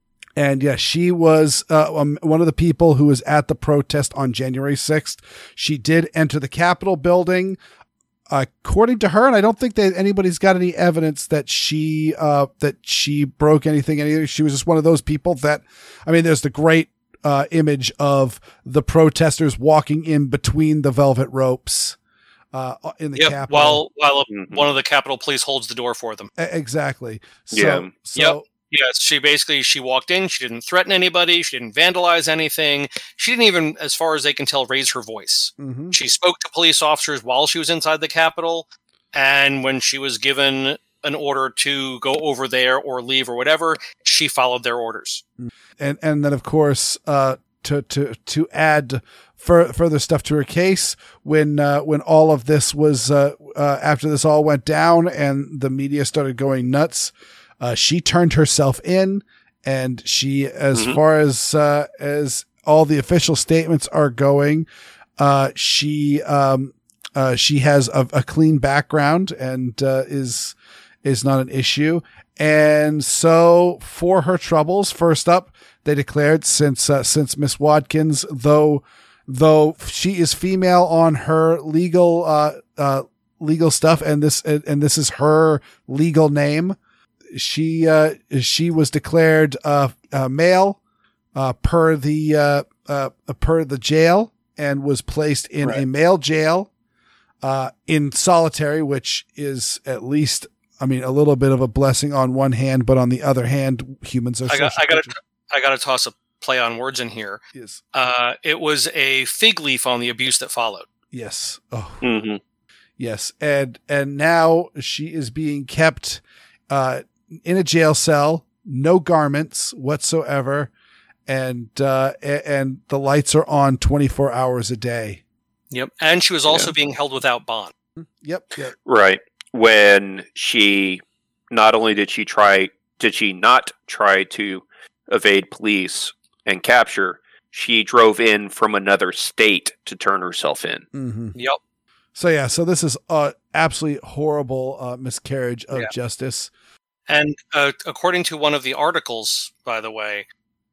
and yeah, she was uh, um, one of the people who was at the protest on January sixth. She did enter the Capitol building, according to her, and I don't think that anybody's got any evidence that she uh, that she broke anything. Anything. She was just one of those people that, I mean, there's the great uh, image of the protesters walking in between the velvet ropes. Uh, in the yep, Capitol. while while mm-hmm. one of the Capitol Police holds the door for them. Exactly. So, yeah. So, yep. Yes. She basically she walked in. She didn't threaten anybody. She didn't vandalize anything. She didn't even, as far as they can tell, raise her voice. Mm-hmm. She spoke to police officers while she was inside the Capitol, and when she was given an order to go over there or leave or whatever, she followed their orders. And and then of course, uh, to to to add. For, further stuff to her case when uh, when all of this was uh, uh, after this all went down and the media started going nuts, uh, she turned herself in, and she, as mm-hmm. far as uh, as all the official statements are going, uh, she um, uh, she has a, a clean background and uh, is is not an issue. And so for her troubles, first up, they declared since uh, since Miss Watkins, though. Though she is female on her legal, uh, uh, legal stuff, and this and this is her legal name. She uh, she was declared uh, uh, male uh, per the uh, uh, per the jail, and was placed in right. a male jail uh, in solitary, which is at least, I mean, a little bit of a blessing on one hand, but on the other hand, humans are. I got. I got. I got to toss a play on words in here. Yes. Uh, it was a fig leaf on the abuse that followed. Yes. Oh. Mm-hmm. Yes. And and now she is being kept uh, in a jail cell, no garments whatsoever, and uh, and the lights are on twenty-four hours a day. Yep. And she was also yeah. being held without bond. Yep. Yep. Right. When she not only did she try did she not try to evade police and capture, she drove in from another state to turn herself in. Mm-hmm. Yep. So yeah, so this is a absolutely horrible uh, miscarriage of yeah. justice. And uh, according to one of the articles, by the way,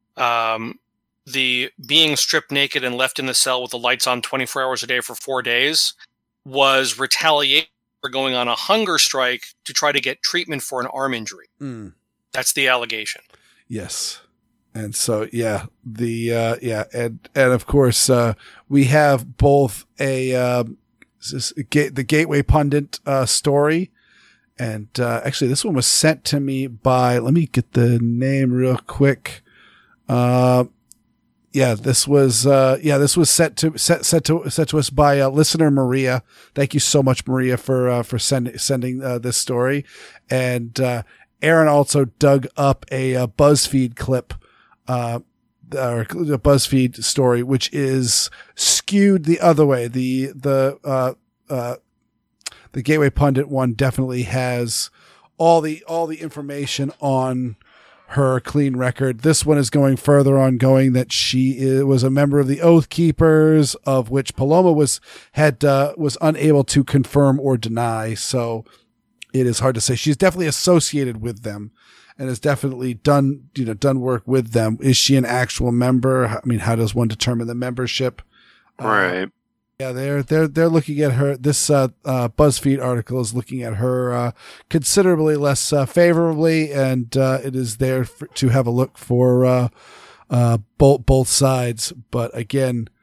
um, the being stripped naked and left in the cell with the lights on twenty-four hours a day for four days was retaliation for going on a hunger strike to try to get treatment for an arm injury. Mm. That's the allegation. Yes. And so, yeah, the, uh, yeah. And, and of course, uh, we have both a, um, this, the Gateway Pundit, uh, story. And, uh, actually this one was sent to me by, let me get the name real quick. Uh, yeah, this was, uh, yeah, this was sent to, sent, sent to, sent to us by uh, listener Maria. Thank you so much, Maria, for, uh, for sending, sending, uh, this story. And, uh, Aaron also dug up a, a BuzzFeed clip, uh, or a BuzzFeed story, which is skewed the other way. The, the, uh, uh, the Gateway Pundit one definitely has all the, all the information on her clean record. This one is going further on, going that she is, was a member of the Oath Keepers, of which Paloma was, had, uh, was unable to confirm or deny. So it is hard to say. She's definitely associated with them and has definitely done, you know, done work with them. Is she an actual member? I mean, how does one determine the membership? Right. Uh, yeah, they're they're they're looking at her. This uh, uh, BuzzFeed article is looking at her uh, considerably less uh, favorably, and uh, it is there for, to have a look for uh, uh, both both sides. But again,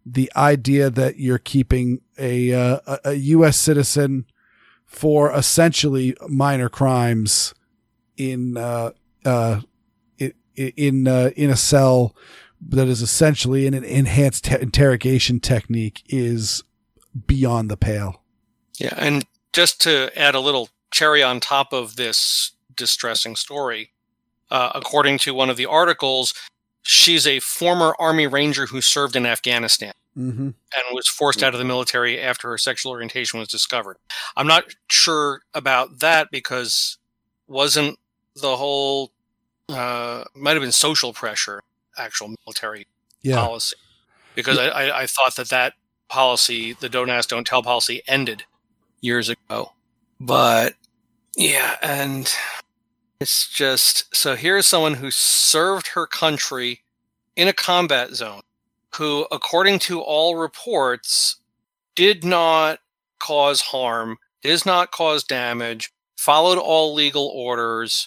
the idea that you're keeping a uh, a, a U S citizen for essentially minor crimes in uh, uh, in in, uh, in a cell that is essentially in an enhanced te- interrogation technique is beyond the pale. Yeah, and just to add a little cherry on top of this distressing story, uh, according to one of the articles, she's a former Army Ranger who served in Afghanistan Mm-hmm. and was forced out of the military after her sexual orientation was discovered. I'm not sure about that because wasn't the whole, uh, might have been social pressure, actual military Yeah. policy. Because I, I, I thought that that policy, the don't ask, don't tell policy, ended years ago. But yeah, and it's just, so here's someone who served her country in a combat zone, who, according to all reports, did not cause harm, does not cause damage, followed all legal orders,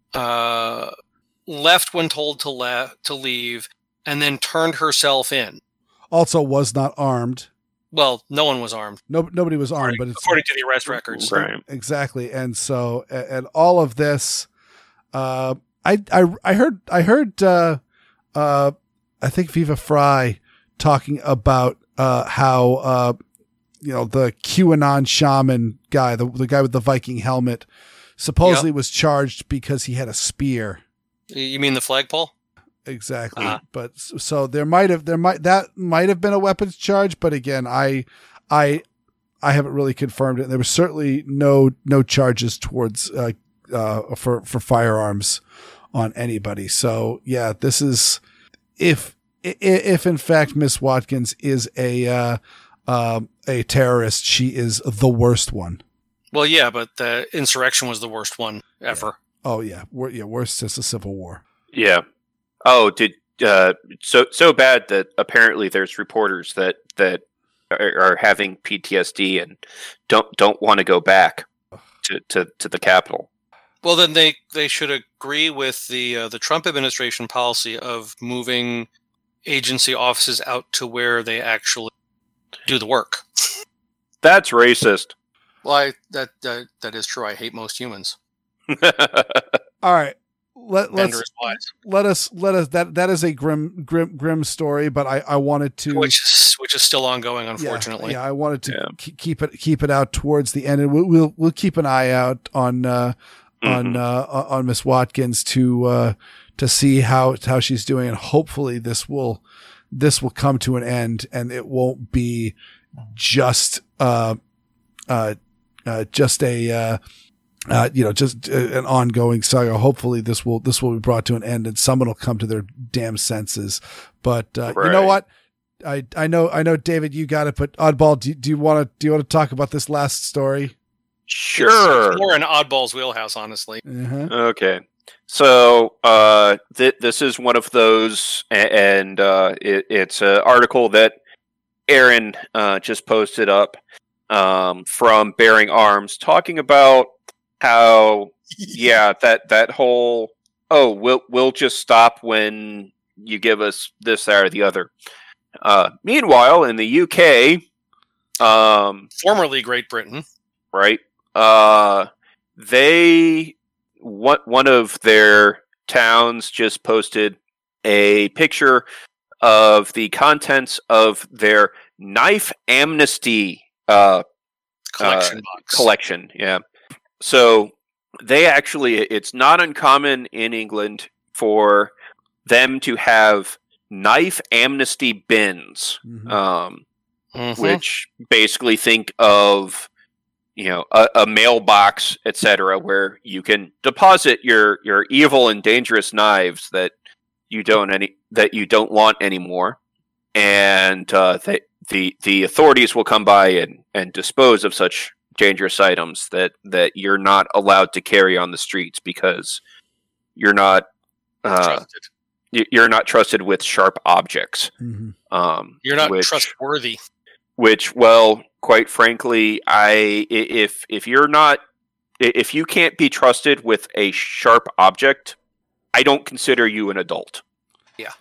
uh, left when told to le- to leave, and then turned herself in. Also was not armed. Well, no one was armed. No, nobody was armed, According, but it's according to the arrest records. Right. exactly. And so, and, and all of this, uh, I, I, I heard, I heard, uh, uh, I think Viva Fry talking about, uh, how, uh, you know, the QAnon shaman guy, the, the guy with the Viking helmet, supposedly Yep. was charged because he had a spear. You mean the flagpole? Exactly. Uh-huh. But so there might have, there might, that might have been a weapons charge. But again, I, I, I haven't really confirmed it. There was certainly no, no charges towards, uh, uh, for, for firearms on anybody. So yeah, this is, if, if in fact Miss Watkins is a, uh, uh, a terrorist, she is the worst one. Well, yeah, but the insurrection was the worst one ever. Oh yeah. Wor- yeah. Worse since the Civil War. Yeah. Oh, did uh, so so bad that apparently there's reporters that that are, are having P T S D and don't don't want to go back to, to, to the Capitol. Well, then they, they should agree with the uh, the Trump administration policy of moving agency offices out to where they actually do the work. That's racist. Well, I, that, that that is true. I hate most humans. All right. Let, Bender let's is wise. let us let us that that is a grim grim grim story, but I I wanted to Which is which is still ongoing, yeah, unfortunately. yeah I wanted to Yeah. ke- keep it keep it out towards the end, and we'll we'll, we'll keep an eye out on uh, on Mhm. uh, on Miss Watkins to uh, to see how how she's doing, and hopefully this will this will come to an end, and it won't be just uh uh, uh just a uh, uh you know just uh, an ongoing saga. Hopefully this will this will be brought to an end, and someone will come to their damn senses. But uh, you know Right. what? I, I know I know David, you got it. But Oddball, do, do you want to do you want to talk about this last story? Sure. It's more in Oddball's wheelhouse, honestly. Uh-huh. Okay. So uh, th- this is one of those, a- and uh, it, it's an article that Aaron uh, just posted up um, from Bearing Arms, talking about how, yeah, that that whole oh, we'll we'll just stop when you give us this, that, or the other. Uh, meanwhile, in the U K, um, Formerly Great Britain. right? Uh, they one one of their towns just posted a picture of the contents of their knife amnesty uh, Collection Uh, box. collection. Yeah, so they actually it's not uncommon in England for them to have knife amnesty bins. Mhm. Um, Mhm. which basically think of you know a, a mailbox, et cetera, where you can deposit your your evil and dangerous knives that you don't any that you don't want anymore, and uh, they, the the authorities will come by and, and dispose of such dangerous items that that you're not allowed to carry on the streets because you're not uh, Trusted. y- you're not trusted with sharp objects. Mhm. Um, You're not which, trustworthy. Which, well, quite frankly, I i- if if you're not i- if you can't be trusted with a sharp object, I don't consider you an adult.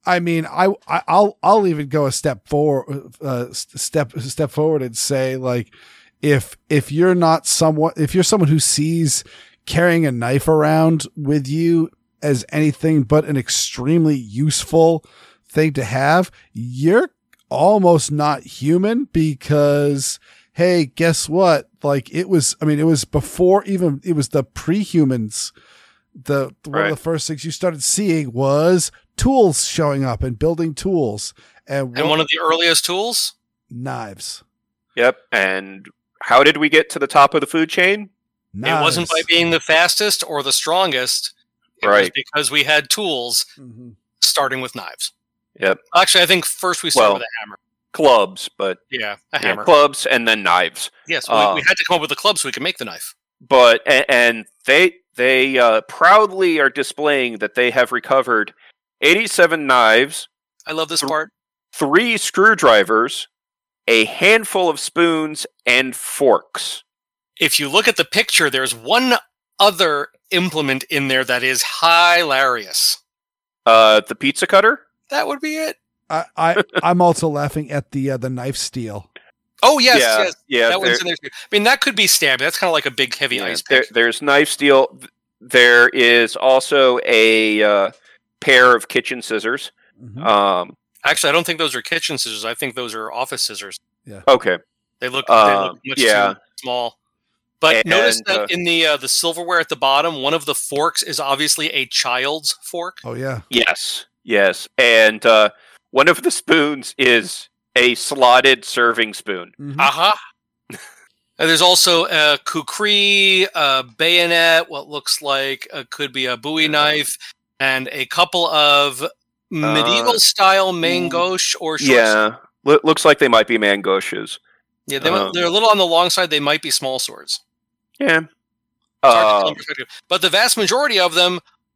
I mean, I, I I'll I'll even go a step forward, uh, step step forward and say, like, if if you're not someone, if you're someone who sees carrying a knife around with you as anything but an extremely useful thing to have, you're almost not human, because hey, guess what? Like, it was, I mean, it was before even, it was the pre-humans. The, one Right. of the first things you started seeing was tools showing up and building tools. And, And one of the earliest tools? knives. Yep. And how did we get to the top of the food chain? It wasn't by Knives. being the fastest or the strongest. It was Right. because we had tools, Mhm. starting with knives. Yep. Actually, I think first we started Well, with a hammer. Clubs, but Yeah, a yeah, hammer. clubs and then knives. Yes, we, Um, we had to come up with the club so we could make the knife. But and, and they they uh, proudly are displaying that they have recovered eighty-seven knives, I love this Th- part. three screwdrivers, a handful of spoons, and forks. If you look at the picture, there's one other implement in there that is hilarious. Uh, the pizza cutter. That would be it. I, I, I'm also laughing at the, uh, the knife steel. Oh, yes, yeah, yes. yeah. That there- one's in there too. I mean, that could be stabbing. That's kind of like a big, heavy yeah, ice there- pick. there's knife steel. There is also a uh, pair of kitchen scissors. Mhm. Um, Actually, I don't think those are kitchen scissors. I think those are office scissors. okay. They look, they Um, look much yeah. too small. But notice And, that uh, in the uh, the silverware at the bottom, one of the forks is obviously a child's fork. Oh yeah. Yes, yes. And uh, one of the spoons is a slotted serving spoon. Mhm. Aha. And there's also a kukri, a bayonet, what looks like uh, could be a Bowie knife, and a couple of medieval style main gauche or short. Yeah, Lo- looks like they might be mangoshes. yeah, they, might- um, they're a little on the long side. They might be small swords. Yeah. It's hard to tell Uh, in perspective. But the vast majority of them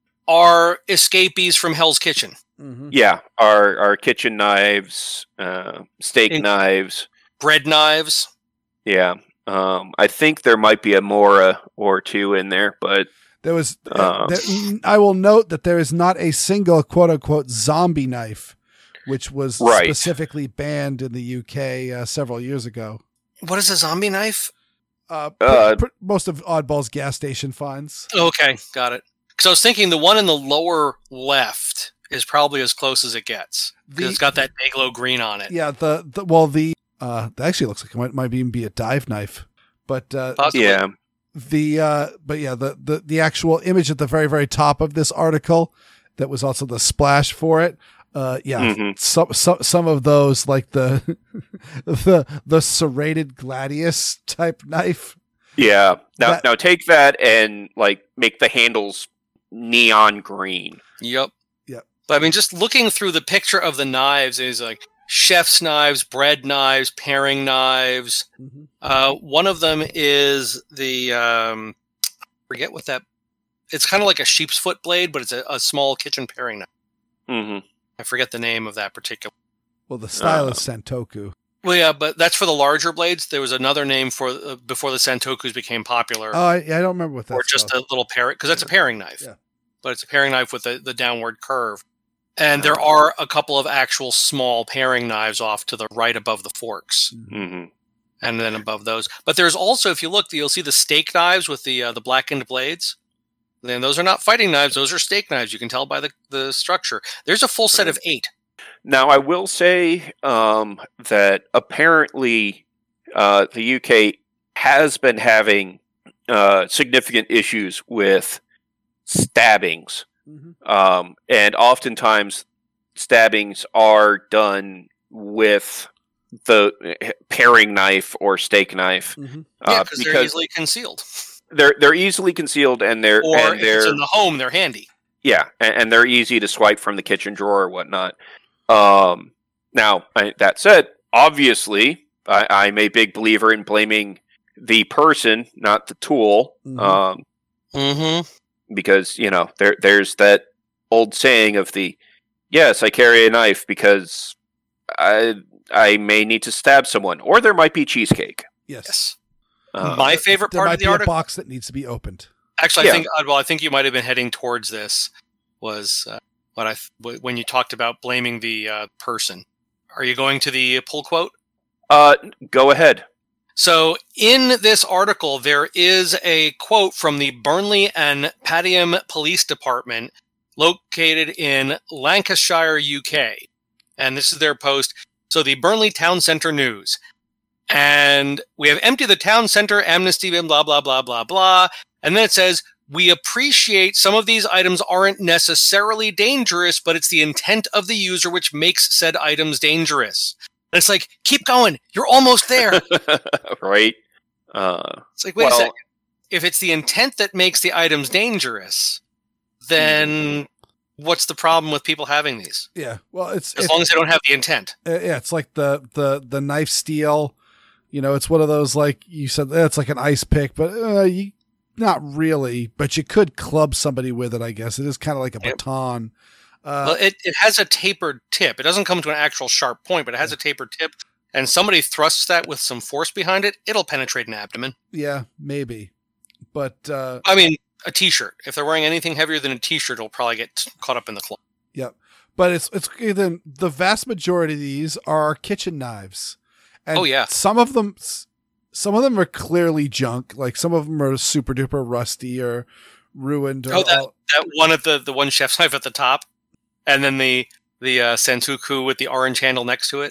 are escapees from Hell's Kitchen. Mhm. yeah, our our kitchen knives, uh, steak In- knives. Bread knives. Yeah. Um, I think there might be a Mora or two in there, but There was. Uh, there, I will note that there is not a single "quote unquote" zombie knife, which was Right. specifically banned in the U K uh, several years ago. What is a zombie knife? Uh, Uh, pr- pr- most of Oddball's gas station finds. Okay, got it. Because I was thinking the one in the lower left is probably as close as it gets. 'Cause The- it's got that Dayglow green on it. Yeah, the, the well, the uh, that actually looks like it might, might even be a dive knife, but uh, Possibly. yeah, the uh, but yeah, the, the the actual image at the very very top of this article that was also the splash for it. Uh, yeah, Mhm. some some some of those like the the the serrated gladius type knife. yeah. Now, That- now take that and like make the handles neon green. Yep. Yep. But I mean, just looking through the picture of the knives is like chef's knives, bread knives, paring knives. Mhm. Uh, one of them is the um, forget what that. It's kind of like a sheep's foot blade, but it's a, a small kitchen paring knife. hmm I forget the name of that particular. Well, the style Uh, is Sentoku. Well, yeah, but that's for the larger blades. There was another name for uh, before the Sentokus became popular, Oh, I, I don't remember what that. or just a little paring, because that's a paring knife. Yeah. But it's a paring knife with the, the downward curve. And there are a couple of actual small paring knives off to the right above the forks, hmm and then above those. But there's also, if you look, you'll see the steak knives with the uh, the blackened blades. Then those are not fighting knives; those are steak knives. You can tell by the, the structure. There's a full set of eight. Now, I will say um, that apparently uh, the U K has been having uh, significant issues with stabbings. Mhm. Um, and oftentimes, stabbings are done with the eh, paring knife or steak knife Mhm. Yeah, uh, because they're because easily concealed. they're they're easily concealed and they're Or and if it's they're in the home, they're handy. yeah, and, and they're easy to swipe from the kitchen drawer or whatnot. Um, now, I, that said, obviously, I, I'm a big believer in blaming the person, not the tool, Mhm. um, Mm-hmm. because you know there there's that old saying of the yes, I carry a knife because I I may need to stab someone, or there might be cheesecake. Yes. Yes. Uh, My favorite There part might of the be a article. box that needs to be opened. Actually, Yeah. I think uh, well, I think you might have been heading towards this. Was uh, what I th- when you talked about blaming the uh, person. Are you going to the pull quote? Uh, go ahead. So in this article, there is a quote from the Burnley and Padiham Police Department located in Lancashire, U K. And this is their post. So the Burnley Town Centre News. And we have emptied the town centre, amnesty, blah, blah, blah, blah, blah. And then it says, we appreciate some of these items aren't necessarily dangerous, but it's the intent of the user which makes said items dangerous. And it's like, keep going. You're almost there. Right. Uh, It's like, wait well, a second. If it's the intent that makes the items dangerous, then what's the problem with people having these? Yeah. Well, it's As it's, long as they don't have the intent. uh, yeah, it's like the the the knife steel. You know, it's one of those, like you said, eh, it's like an ice pick, but uh, you not really. But you could club somebody with it. I guess it is kind of like a Yep. baton. Uh, Well, it, it has a tapered tip. It doesn't come to an actual sharp point, but it has a tapered tip. And somebody thrusts that with some force behind it, it'll penetrate an abdomen. yeah, maybe. But uh, I mean, a t-shirt. If they're wearing anything heavier than a t-shirt, it'll probably get caught up in the claw. Yep. But it's it's then the vast majority of these are kitchen knives. And Oh, yeah. Some of them some of them are clearly junk. Like some of them are super duper rusty or ruined. Or Oh, that- all- That one at the, the one chef's knife at the top, and then the the uh, Sentoku with the orange handle next to it.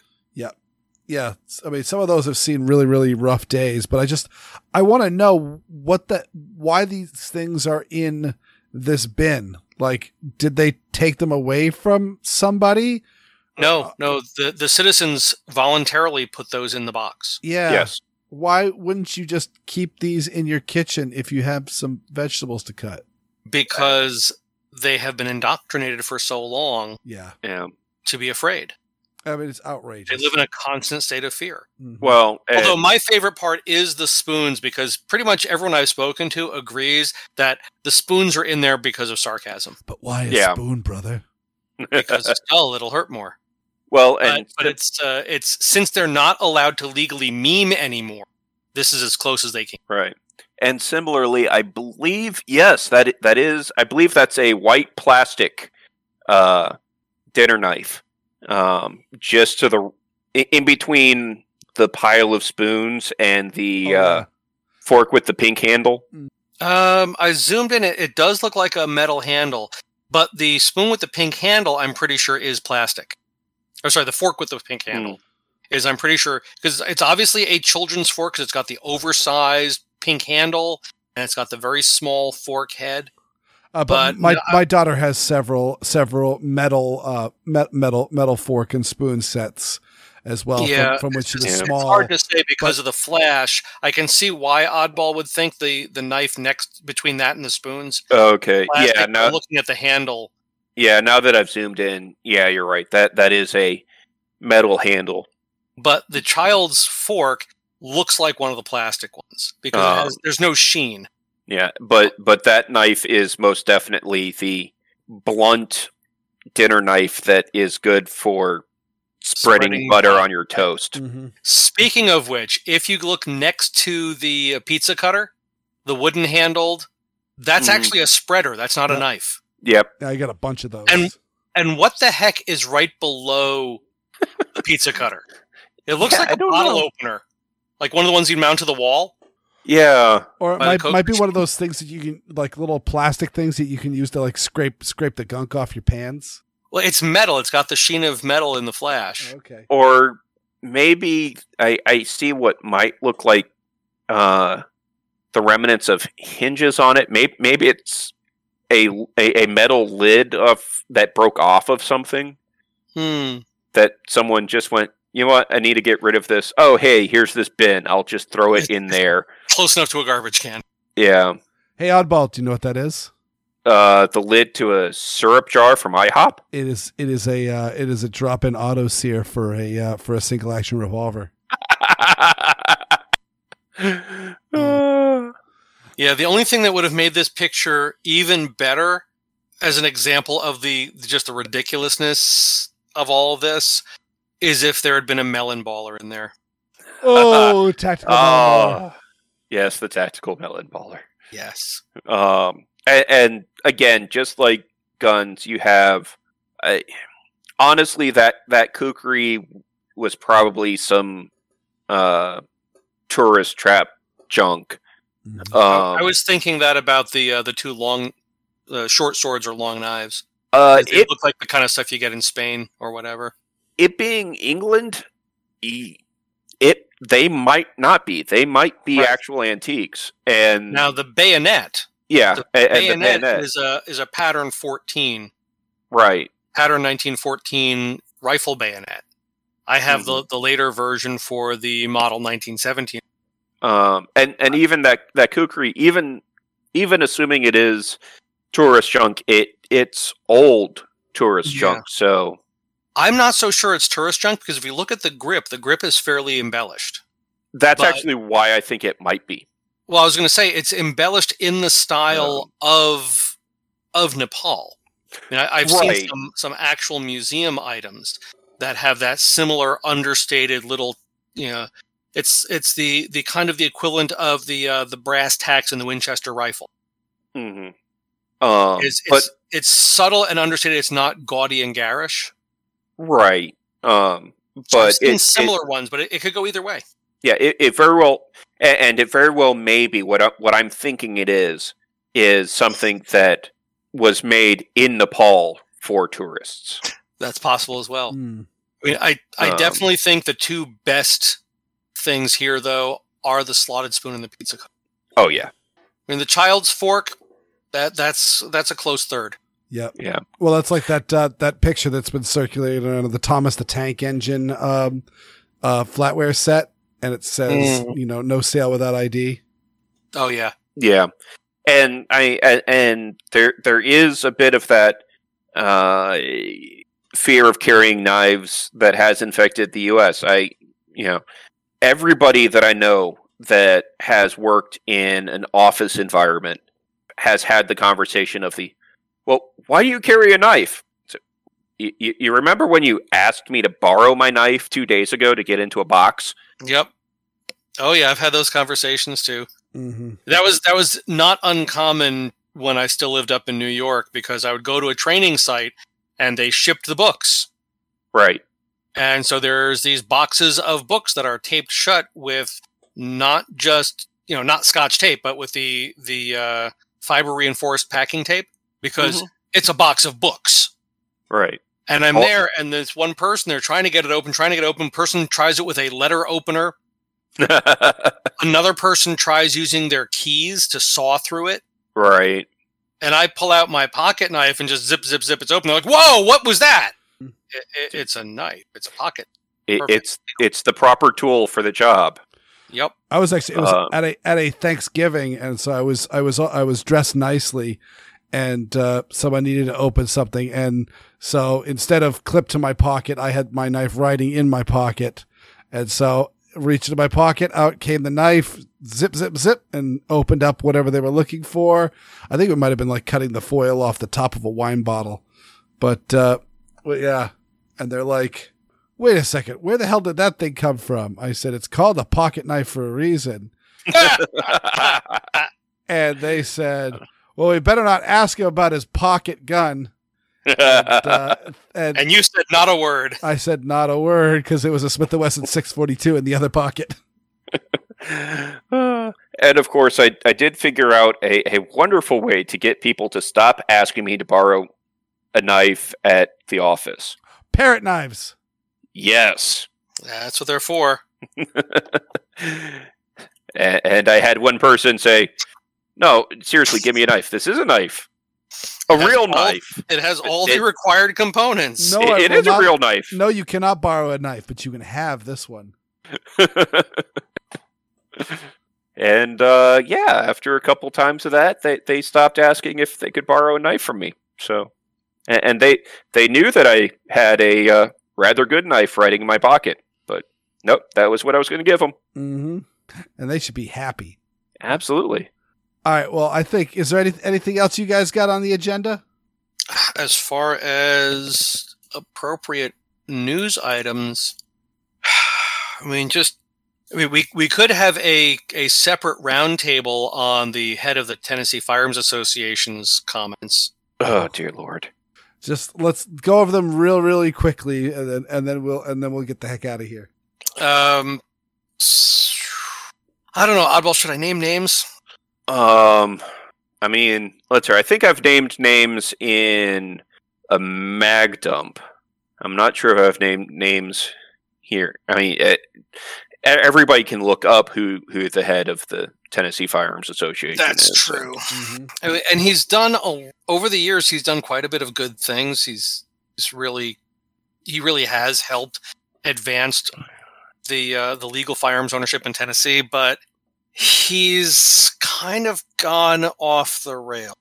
yeah. I mean, some of those have seen really, really rough days, but I just, I want to know what the, why these things are in this bin. Like, did they take them away from somebody? No, Uh, no, the, the citizens voluntarily put those in the box. Yeah. yes. Why wouldn't you just keep these in your kitchen if you have some vegetables to cut? Because they have been indoctrinated for so long Yeah. Yeah. to be afraid. I mean, it's They outrageous. live in a constant state of fear. Mhm. Well, and- Although my favorite part is the spoons, because pretty much everyone I've spoken to agrees that the spoons are in there because of sarcasm. But why a Yeah. spoon, brother? Because skull, it'll hurt more. well, But, and but it's uh, it's since they're not allowed to legally meme anymore. This is as close as they can. right. And similarly, I believe yes, that i- that is. I believe that's a white plastic uh, dinner knife, um, just to the i- in between the pile of spoons and the Oh, uh, yeah. fork with the pink handle. Um, I zoomed in. It, it does look like a metal handle, but the spoon with the pink handle, I'm pretty sure, is plastic. Or sorry, the fork with the pink handle is, I'm pretty sure, because it's obviously a children's fork because it's got the oversized pink handle and it's got the very small fork head. Uh, but But my no, I- my daughter has several several metal uh me- metal metal fork and spoon sets as well. Yeah, from, from which she was it's- it's small. It's hard to say because of the flash. I can see why Oddball would think the, the knife next between that and the spoons. Okay, Plastic, yeah. but Now, looking at the handle, yeah. Now that I've zoomed in, yeah, you're right. That that is a metal handle. but the child's fork looks like one of the plastic ones because it Oh. has, there's no sheen. Yeah, but but that knife is most definitely the blunt dinner knife that is good for spreading, Spreading butter butter. on your toast. Mhm. Speaking of which, if you look next to the uh, pizza cutter, the wooden handled, that's Mhm. actually a spreader. That's not Yeah. a knife. Yep. Yeah, I got a bunch of those. And- And what the heck is right below the pizza cutter? It looks Yeah, like I a don't bottle know. opener, like one of the ones you mount to the wall. Yeah. or it by the might, Coke might be one machine. of those things that you can, like little plastic things that you can use to like scrape scrape the gunk off your pans. Well, it's metal. It's got the sheen of metal in the flash. Okay. Or maybe I I see what might look like uh the remnants of hinges on it. Maybe maybe it's a a, a metal lid of that broke off of something Hmm. that someone just went, you know what, I need to get rid of this. Oh, hey, here's this bin. I'll just throw it in there. Close enough to a garbage can. Yeah. Hey, Oddball, do you know what that is? Uh, the lid to a syrup jar from IHOP. It is it is a uh, it is a drop-in auto sear for a uh, for a single action revolver. Uh, Yeah, the only thing that would have made this picture even better as an example of the just the ridiculousness of all of this is if there had been a melon baller in there. Oh, tactical. oh, yes, the tactical melon baller. Yes. Um, and, and again, just like guns, you have I, honestly, that that kukri was probably some uh, tourist trap junk. Mhm. Um, I was thinking that about the uh, the two long, uh, short swords or long knives. uh, They it look like the kind of stuff you get in Spain or whatever. it being England, e- it they might not be. They might be Right. actual antiques. And Now the bayonet, yeah, the and, and the bayonet, bayonet, is a is a pattern fourteen, right? pattern nineteen fourteen rifle bayonet. I have Mhm. the the later version for the model nineteen seventeen. Um, and and even that that kukri, even even assuming it is tourist junk, it it's old tourist Yeah. junk. So I'm not so sure it's tourist junk because if you look at the grip, the grip is fairly embellished. that's But- actually why I think it might be. Well, I was going to say it's embellished in the style of of Nepal. I mean, I, I've Right. seen some some actual museum items that have that similar understated little, you know, it's it's the the kind of the equivalent of the uh, the brass tacks in the Winchester rifle. hmm Um, It's, but it's it's subtle and understated. It's not gaudy and garish. right. Um, So I've but seen it, similar it, ones, but it, it could go either way. yeah, it, it very well, a- and it very well may be what I, what I'm thinking it is is something that was made in Nepal for tourists. That's possible as well. Mm. I mean, I, I Um, definitely think the two best things here, though, are the slotted spoon and the pizza cup. Oh yeah, I mean, the child's fork, that that's that's a close third. Yep. yeah. Well, that's like that uh, that picture that's been circulating around of the Thomas the Tank Engine um, uh, flatware set, and it says, Mm. you know, no sale without I D. Oh yeah, Yeah, and I a- and there there is a bit of that uh, fear of carrying knives that has infected the U S. I you know everybody that I know that has worked in an office environment has had the conversation of the, well, why do you carry a knife? So, you, you you remember when you asked me to borrow my knife two days ago to get into a box? yep. Oh yeah, I've had those conversations too. Mm-hmm. That was that was not uncommon when I still lived up in New York because I would go to a training site and they shipped the books. Right. And so there's these boxes of books that are taped shut with not just, you know, not Scotch tape, but with the the uh, fiber reinforced packing tape because Mhm. it's a box of books. Right. And I'm Oh. there, and there's one person there trying to get it open, trying to get it open. Person tries it with a letter opener. Another person tries using their keys to saw through it. Right. And I pull out my pocket knife and just zip, zip, zip. It's open. They're like, "Whoa, what was that?" It, it, it's a knife. It's a pocket. It, Perfect. it's it's the proper tool for the job. Yep. I was actually it was Um, at a at a Thanksgiving, and so I was I was I was dressed nicely, and uh, someone needed to open something, and so instead of clipped to my pocket, I had my knife riding in my pocket, and so reached into my pocket, out came the knife, zip zip zip, and opened up whatever they were looking for. I think it might have been like cutting the foil off the top of a wine bottle, but uh, well, yeah, and they're like, wait a second, where the hell did that thing come from? I said, it's called a pocket knife for a reason. And they said, well, we better not ask him about his pocket gun. And, uh, and, And you said not a word. I said not a word because it was a Smith and Wesson six forty-two in the other pocket. Uh, and of course, I, I did figure out a, a wonderful way to get people to stop asking me to borrow a knife at the office. Parrot knives. Yes. That's what they're for. and, and I had one person say, no, seriously, give me a knife. This is a knife. A That's real all- knife. It has all It- the required components. No, It- I it will is a not- real knife. No, you cannot borrow a knife, but you can have this one. And uh, yeah, after a couple times of that, they, they stopped asking if they could borrow a knife from me. So, and, and they they knew that I had a uh, rather good knife riding in my pocket, but nope, that was what I was going to give them. Mm-hmm. And they should be happy. Absolutely. All right. Well, I think, is there any, anything else you guys got on the agenda? As far as appropriate news items, I mean, just I mean, we we could have a a separate roundtable on the head of the Tennessee Firearms Association's comments. Oh dear Lord. Just let's go over them real, really quickly, and then and then we'll and then we'll get the heck out of here. Um, I don't know. Oddball, should I name names? Um, I mean, let's see. I think I've named names in a mag dump. I'm not sure if I've named names here. I mean, it, everybody can look up who, who the head of the Tennessee Firearms Association That's is. true. Mm-hmm. And he's done, a, over the years, he's done quite a bit of good things. He's, he's really, he really has helped advance the, uh, the legal firearms ownership in Tennessee, but he's kind of gone off the rails.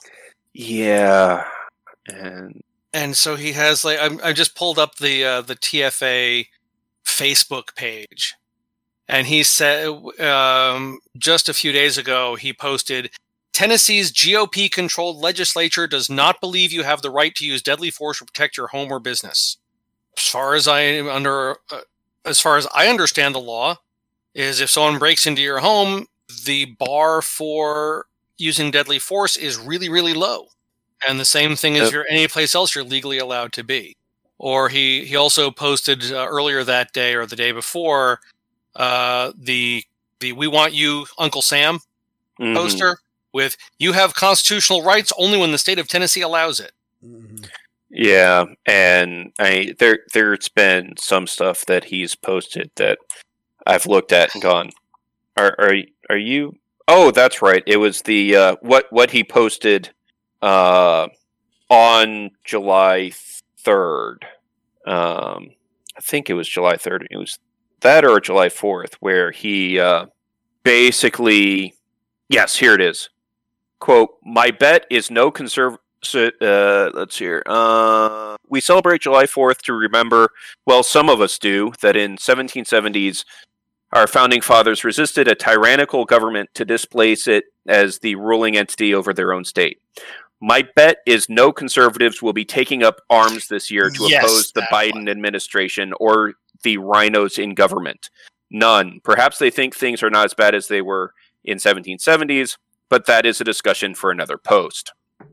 Yeah. And And so he has like I'm, I just pulled up the uh, the T F A Facebook page, and he said um, just a few days ago he posted, Tennessee's G O P-controlled legislature does not believe you have the right to use deadly force to protect your home or business. As far as I am under, uh, as far as I understand the law, is if someone breaks into your home, the bar for using deadly force is really really low. And the same thing as Yep. you're any place else you're legally allowed to be. Or he, he also posted uh, earlier that day or the day before uh, the the We Want You Uncle Sam mhm. poster with you have constitutional rights only when the state of Tennessee allows it. Mm-hmm. Yeah, and I there there's been some stuff that he's posted that I've looked at and gone, are are are you? Oh, that's right. It was the uh, what what he posted. Uh, on July third, um, I think it was July third. It was that or July fourth, where he uh, basically, yes, here it is. Quote: "My bet is no conserv. Uh, let's hear. Uh, we celebrate July fourth to remember. Well, some of us do. That in seventeen seventies, our founding fathers resisted a tyrannical government to displace it as the ruling entity over their own state. My bet is no conservatives will be taking up arms this year to Yes, oppose the that Biden one. administration or the rhinos in government. None. Perhaps they think things are not as bad as they were in seventeen seventies, but that is a discussion for another post."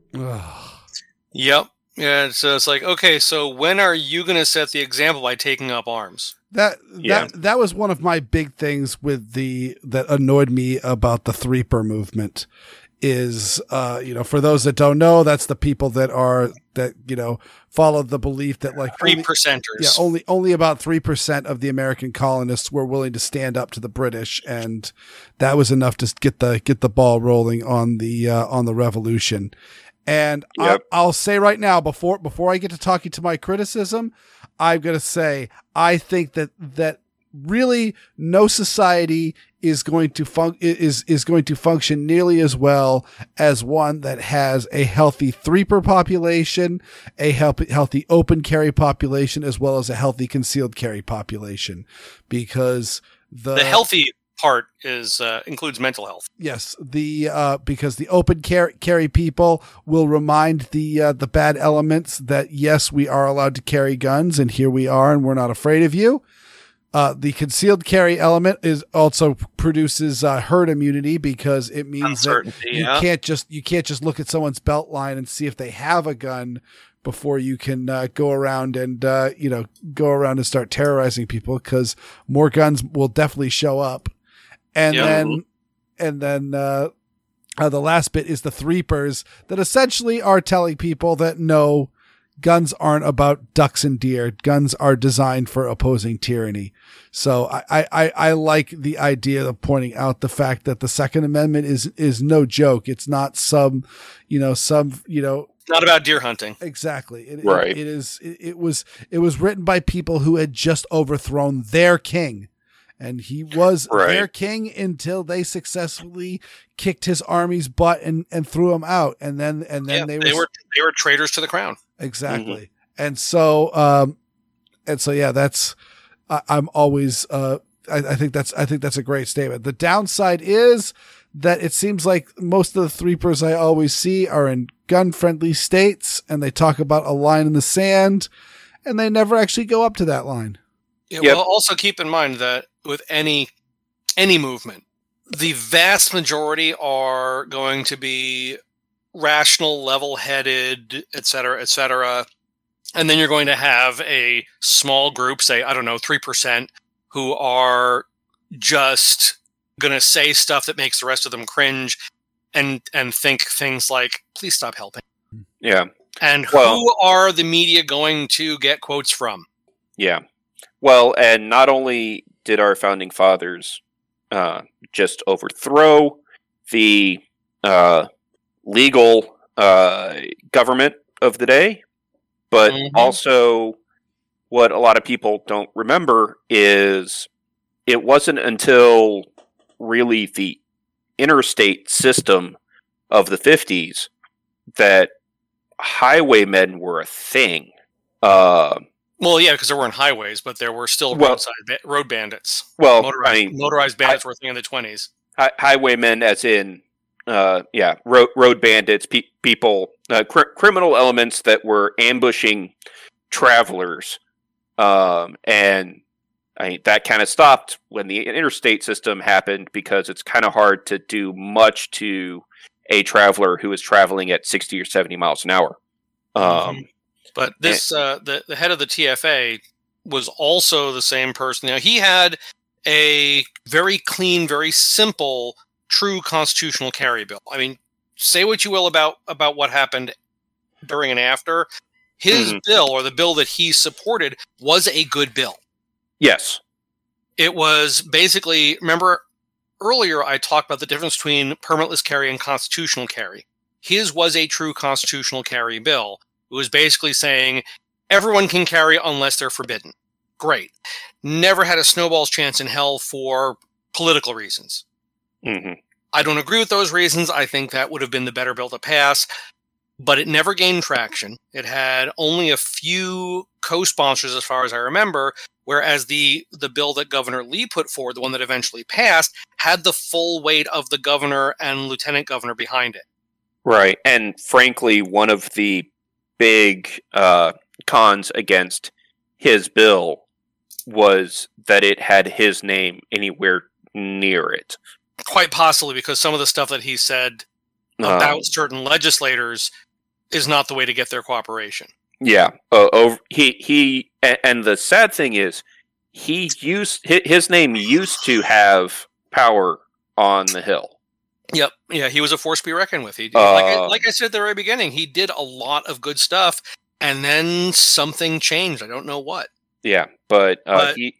Yep. Yeah. So it's like, okay, so when are you going to set the example by taking up arms? That Yeah. that that was one of my big things with the that annoyed me about the Threeper movement. Is uh you know, for those that don't know, that's the people that are that you know follow the belief that like Three only, percenters. yeah only only about three percent of the American colonists were willing to stand up to the British, and that was enough to get the get the ball rolling on the uh, on the revolution. And Yep. I'll, I'll say right now, before before I get to talking to my criticism, I'm going to say I think that that really no society is going to fun- is is going to function nearly as well as one that has a healthy Threeper population, a healthy healthy open carry population, as well as a healthy concealed carry population, because the, The healthy part is uh, includes mental health. Yes, the uh, because the open carry, carry people will remind the uh, the bad elements that yes, we are allowed to carry guns, and here we are, and we're not afraid of you. Uh, the concealed carry element is also produces uh, herd immunity, because it means that Uncertainty, you yeah. can't just you can't just look at someone's belt line and see if they have a gun before you can uh, go around and uh, you know go around and start terrorizing people, because more guns will definitely show up. And Yeah. then, and then, uh, uh, the last bit is the Threepers that essentially are telling people that no, guns aren't about ducks and deer. Guns are designed for opposing tyranny. So I, I, I like the idea of pointing out the fact that the Second Amendment is, is no joke. It's not some, you know, some, you know, It's not about deer hunting. exactly. It, Right. it, it is, it, it was, it was written by people who had just overthrown their king. And he was Right. their king until they successfully kicked his army's butt and, and threw him out. And then and then Yeah, they, they were, were they were traitors to the crown. exactly. And so um and so yeah, that's I, I'm always uh I, I think that's I think that's a great statement. The downside is that it seems like most of the Threepers I always see are in gun friendly states, and they talk about a line in the sand, and they never actually go up to that line. Yeah, Yep. Well, also keep in mind that with any any movement, the vast majority are going to be rational, level-headed, et cetera, et cetera. And then you're going to have a small group, say, I don't know, three percent, who are just going to say stuff that makes the rest of them cringe and and think things like, please stop helping. Yeah. And well, who are the media going to get quotes from? Yeah. Well, and not only did our founding fathers uh, just overthrow the uh, legal uh, government of the day, but mm-hmm. also what a lot of people don't remember is it wasn't until really the interstate system of the fifties that highwaymen were a thing. Uh, well, yeah, because there weren't highways, but there were still well, roadside ba- road bandits. Well, motorized, I mean, motorized bandits hi- were a thing in the twenties. Hi- highwaymen, as in, uh, yeah, road road bandits, pe- people, uh, cr- criminal elements that were ambushing travelers, um, and I mean, that kind of stopped when the interstate system happened because it's kind of hard to do much to a traveler who is traveling at sixty or seventy miles an hour. Um, mm-hmm. But this, and, uh, the, the head of the T F A was also the same person. Now, he had a very clean, very simple, true constitutional carry bill. I mean, say what you will about, about what happened during and after. His mm-hmm. bill, or the bill that he supported, was a good bill. Yes. It was basically, remember earlier I talked about the difference between permitless carry and constitutional carry. His was a true constitutional carry bill. It was basically saying everyone can carry unless they're forbidden. Great. Never had a snowball's chance in hell for political reasons. Mm-hmm. I don't agree with those reasons. I think that would have been the better bill to pass, but it never gained traction. It had only a few co-sponsors as far as I remember, whereas the, the bill that Governor Lee put forward, the one that eventually passed, had the full weight of the governor and lieutenant governor behind it. Right. And frankly, one of the big uh, cons against his bill was that it had his name anywhere near it. Quite possibly, because some of the stuff that he said about um, certain legislators is not the way to get their cooperation. Yeah. Uh, over, he, he, and the sad thing is, he used, his name used to have power on the Hill. Yep. Yeah, he was a force to be reckoned with. He, uh, like, I, like I said at the very beginning, he did a lot of good stuff, and then something changed. I don't know what. Yeah, but, uh, but he...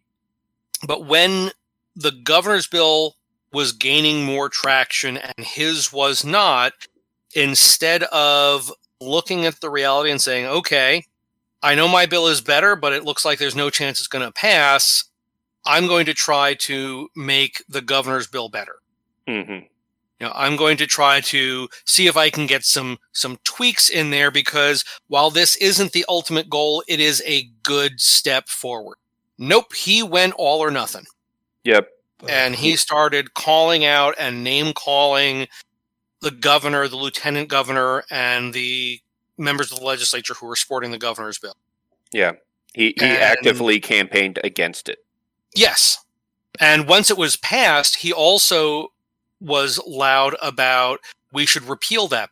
But when the governor's bill was gaining more traction and his was not, instead of looking at the reality and saying, okay, I know my bill is better, but it looks like there's no chance it's going to pass, I'm going to try to make the governor's bill better. Mm-hmm. You know, I'm going to try to see if I can get some some tweaks in there, because while this isn't the ultimate goal, it is a good step forward. Nope, he went all or nothing. Yep. And he started calling out and name calling the governor, the lieutenant governor, and the members of the legislature who were supporting the governor's bill. Yeah. He he and, actively campaigned against it. Yes. And once it was passed, he also was loud about we should repeal that.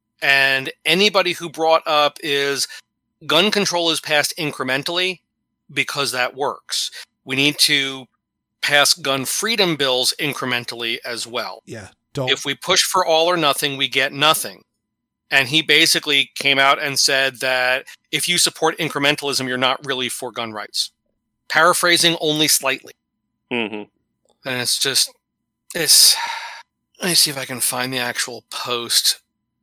And anybody who brought up is gun control is passed incrementally because that works. We need to pass gun freedom bills incrementally as well. Yeah. Don't. If we push for all or nothing, we get nothing. And he basically came out and said that if you support incrementalism, you're not really for gun rights. Paraphrasing only slightly. Mm-hmm. And it's just, it's, let me see if I can find the actual post,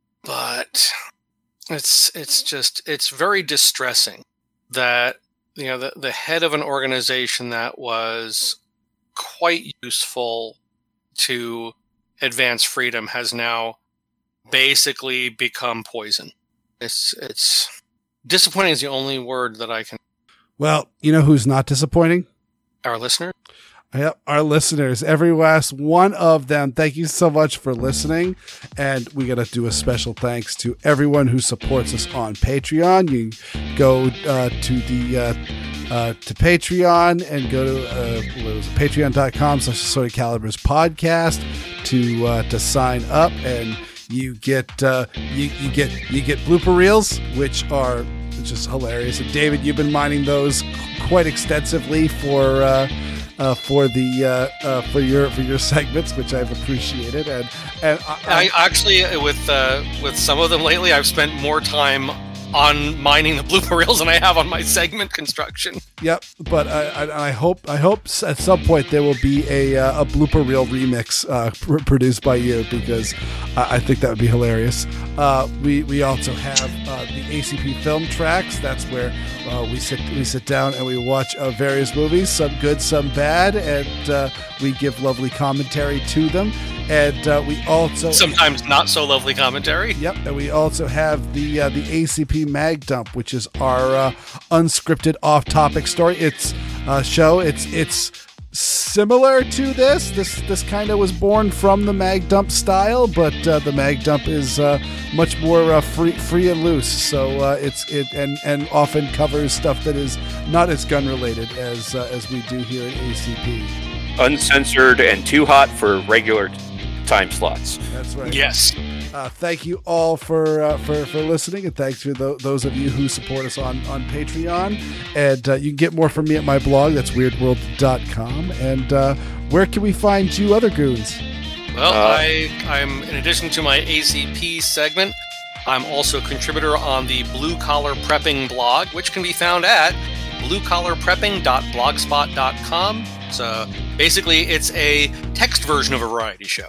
but it's, it's just, it's very distressing that, you know, the, the head of an organization that was quite useful to advance freedom has now basically become poison. It's, it's disappointing is the only word that I can. Well, you know who's not disappointing? Our listeners. Yep, our listeners, every last one of them. Thank you so much for listening. And we got to do a special thanks to everyone who supports us on Patreon. You go uh, to the uh, uh, to Patreon and go to uh, what was it, patreon dot com slash Assorted Calibers podcast to uh, to sign up. And You get uh, you, you get you get blooper reels, which are just hilarious. And David, you've been mining those quite extensively for uh, uh, for the uh, uh, for your for your segments, which I've appreciated. And and I, I actually with uh, with some of them lately, I've spent more time on mining the blooper reels than I have on my segment construction. Yep, but I, I, I hope I hope at some point there will be a uh, a blooper reel remix uh, pr- produced by you, because I, I think that would be hilarious. Uh, we we also have uh, the A C P film tracks. That's where uh, we sit we sit down and we watch uh, various movies, some good, some bad, and uh, we give lovely commentary to them. And uh, we also sometimes not so lovely commentary. Yep, and we also have the uh, the A C P Mag Dump, which is our uh, unscripted, off-topic story. It's a show. It's it's similar to this. This this kind of was born from the Mag Dump style, but uh, the Mag Dump is uh, much more uh, free free and loose. So uh, it's it and and often covers stuff that is not as gun related as uh, as we do here at A C P. Uncensored and too hot for regular time slots. That's right. Yes. Uh, thank you all for uh, for for listening, and thanks to th- those of you who support us on on Patreon. And uh, you can get more from me at my blog. That's weird world dot com. And uh, where can we find you, other goons? Well, uh, I I'm in addition to my A C P segment, I'm also a contributor on the Blue Collar Prepping blog, which can be found at blue collar prepping dot blogspot dot com. So basically, it's a text version of a variety show.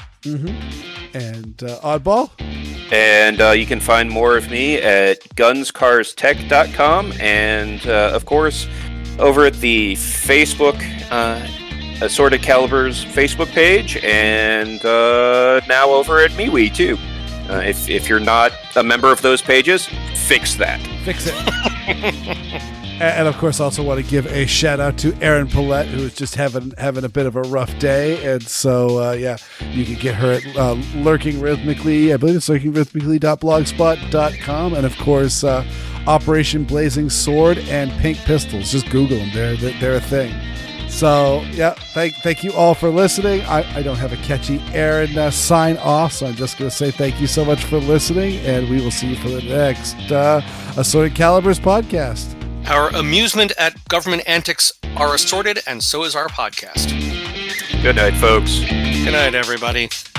Mm-hmm. And uh, Oddball? And uh, you can find more of me at guns cars tech dot com, and uh, of course over at the Facebook uh, Assorted Calibers Facebook page, and uh, now over at MeWe too. Uh, if if you're not a member of those pages, fix that. Fix it. And of course, also want to give a shout out to Erin Paulette, who is just having having a bit of a rough day, and so uh, yeah, you can get her at uh, Lurking Rhythmically. I believe it's lurking rhythmically dot blogspot dot com, and of course, uh, Operation Blazing Sword and Pink Pistols. Just Google them; they're they're, they're a thing. So yeah, thank thank you all for listening. I, I don't have a catchy Erin uh, sign off, so I'm just going to say thank you so much for listening, and we will see you for the next uh, Assorted Calibers podcast. Our amusement at government antics are assorted, and so is our podcast. Good night, folks. Good night, everybody.